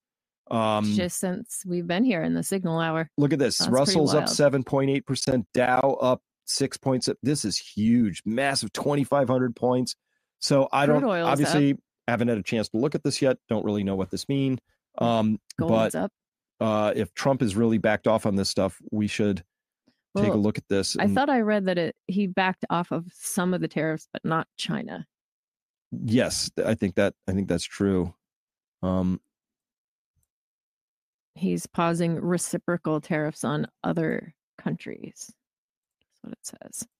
Speaker 2: Um,
Speaker 3: Just since we've been here in the signal hour.
Speaker 2: Look at this.
Speaker 3: That's
Speaker 2: Russell's
Speaker 3: pretty
Speaker 2: up
Speaker 3: wild.
Speaker 2: seven point eight percent. Dow up six points. This is huge, massive, twenty-five hundred points. So I don't
Speaker 3: Crude oil's
Speaker 2: obviously haven't had a chance to look at this yet. Don't really know what this means. Um,
Speaker 3: Gold's
Speaker 2: but
Speaker 3: up.
Speaker 2: uh, if Trump is really backed off on this stuff, we should take a
Speaker 3: Well,
Speaker 2: look at this.
Speaker 3: I
Speaker 2: and-
Speaker 3: thought I read that it he backed off of some of the tariffs, but not China.
Speaker 2: Yes, I think that I think that's true. Um,
Speaker 3: He's pausing reciprocal tariffs on other countries. That's what it says.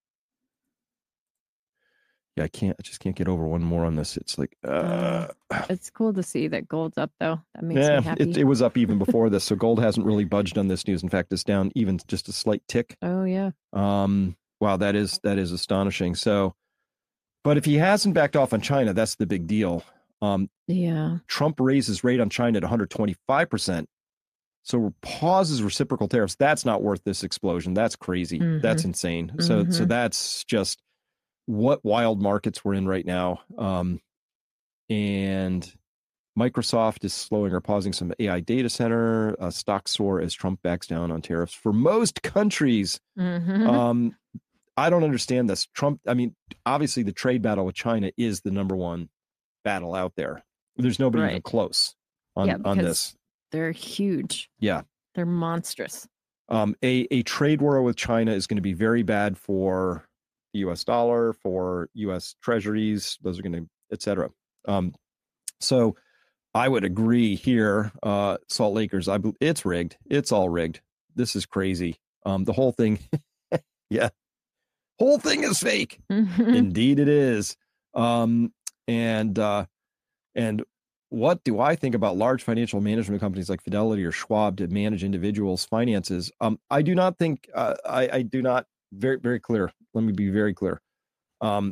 Speaker 2: yeah, I can't. I just can't get over one more on this. It's like, uh,
Speaker 3: It's cool to see that gold's up, though. That makes
Speaker 2: yeah,
Speaker 3: me happy.
Speaker 2: it, it was up even before this. So gold hasn't really budged on this news. In fact, it's down even just a slight tick.
Speaker 3: Oh yeah.
Speaker 2: Um, wow, that is that is astonishing. So, but if he hasn't backed off on China, that's the big deal. Um,
Speaker 3: Yeah.
Speaker 2: Trump raises rate on China at one hundred twenty-five percent. So pauses reciprocal tariffs. That's not worth this explosion. That's crazy.
Speaker 3: Mhm.
Speaker 2: That's insane. So so
Speaker 3: Mhm.
Speaker 2: that's just what wild markets we're in right now. Um, and Microsoft is slowing or pausing some A I data center. Uh, stocks soar as Trump backs down on tariffs for most countries.
Speaker 3: Mhm.
Speaker 2: Um, I don't understand this. Trump, I mean, obviously the trade battle with China is the number one battle out there. There's nobody even
Speaker 3: Right.
Speaker 2: close on,
Speaker 3: yeah,
Speaker 2: on
Speaker 3: because
Speaker 2: this.
Speaker 3: they're huge.
Speaker 2: Yeah.
Speaker 3: They're monstrous.
Speaker 2: Um, a, a trade war with China is going to be very bad for the U S dollar, for U S treasuries. Those are going to, et cetera. Um, so I would agree here, uh, Salt Lakers, I, bel- it's rigged. It's all rigged. This is crazy. Um, the whole thing, yeah, whole thing is fake. Indeed it is. Um, and, uh, and what do I think about large financial management companies like Fidelity or Schwab to manage individuals' finances? Um, I do not think, uh, I, I do not, very, very clear. Let me be very clear. Um,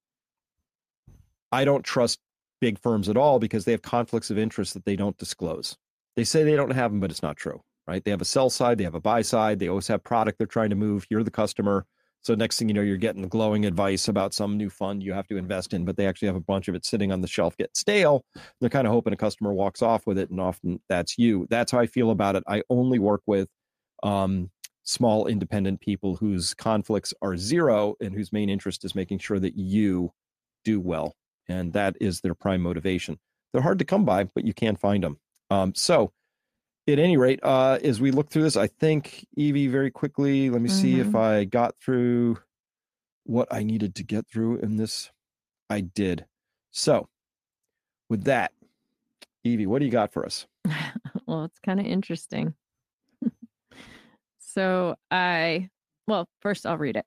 Speaker 2: I don't trust big firms at all because they have conflicts of interest that they don't disclose. They say they don't have them, but it's not true, right? They have a sell side, they have a buy side, they always have product they're trying to move. You're the customer. So next thing you know, you're getting glowing advice about some new fund you have to invest in, but they actually have a bunch of it sitting on the shelf, get stale. They're kind of hoping a customer walks off with it, and often that's you. That's how I feel about it. I only work with um, small independent people whose conflicts are zero and whose main interest is making sure that you do well. And that is their prime motivation. They're hard to come by, but you can find them. Um, so at any rate, uh, as we look through this, I think, Evie, very quickly, let me see if
Speaker 3: Mhm.
Speaker 2: I got through what I needed to get through in this. I did. So with that, Evie, what do you got for us?
Speaker 3: Well, it's kind of interesting. So I, well, first I'll read it.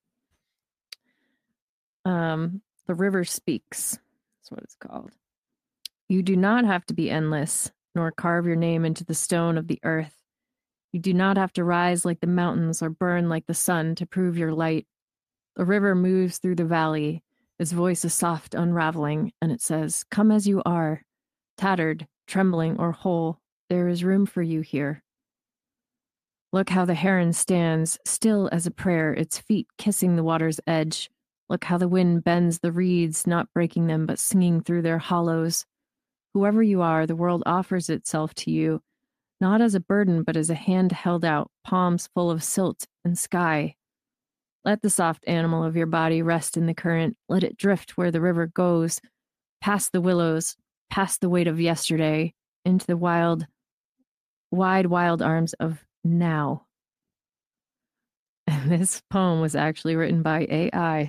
Speaker 3: Um, The River Speaks. That's what it's called. You do not have to be endless, nor carve your name into the stone of the earth. You do not have to rise like the mountains or burn like the sun to prove your light. The river moves through the valley. Its voice is soft, unraveling, and it says, "Come as you are, tattered, trembling, or whole. There is room for you here." Look how the heron stands, still as a prayer, its feet kissing the water's edge. Look how the wind bends the reeds, not breaking them, but singing through their hollows. Whoever you are, the world offers itself to you, not as a burden, but as a hand held out, palms full of silt and sky. Let the soft animal of your body rest in the current. Let it drift where the river goes, past the willows, past the weight of yesterday, into the wild, wide, wild arms of now. And this poem was actually written by A I.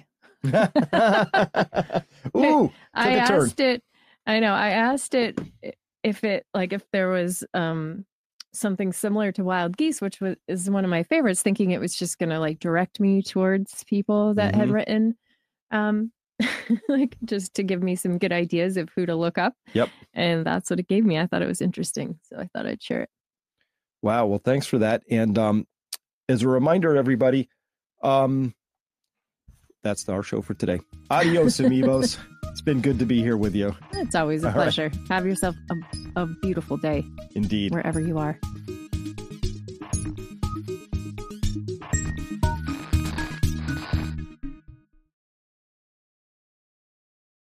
Speaker 2: Ooh,
Speaker 3: I
Speaker 2: took a turn.
Speaker 3: asked it, I know, I asked it if it, like, if there was um, something similar to Wild Geese, which was is one of my favorites, thinking it was just going to, like, direct me towards people that had
Speaker 2: Mhm.
Speaker 3: written, um, like, just to give me some good ideas of who to look up.
Speaker 2: Yep.
Speaker 3: And that's what it gave me. I thought it was interesting. So I thought I'd share it.
Speaker 2: Wow. Well, thanks for that. And um, as a reminder, everybody, um, that's our show for today. Adios, amigos. It's been good to be here with you.
Speaker 3: It's always a
Speaker 2: All right.
Speaker 3: pleasure. Have yourself a, a beautiful day
Speaker 2: Indeed.
Speaker 3: wherever you are.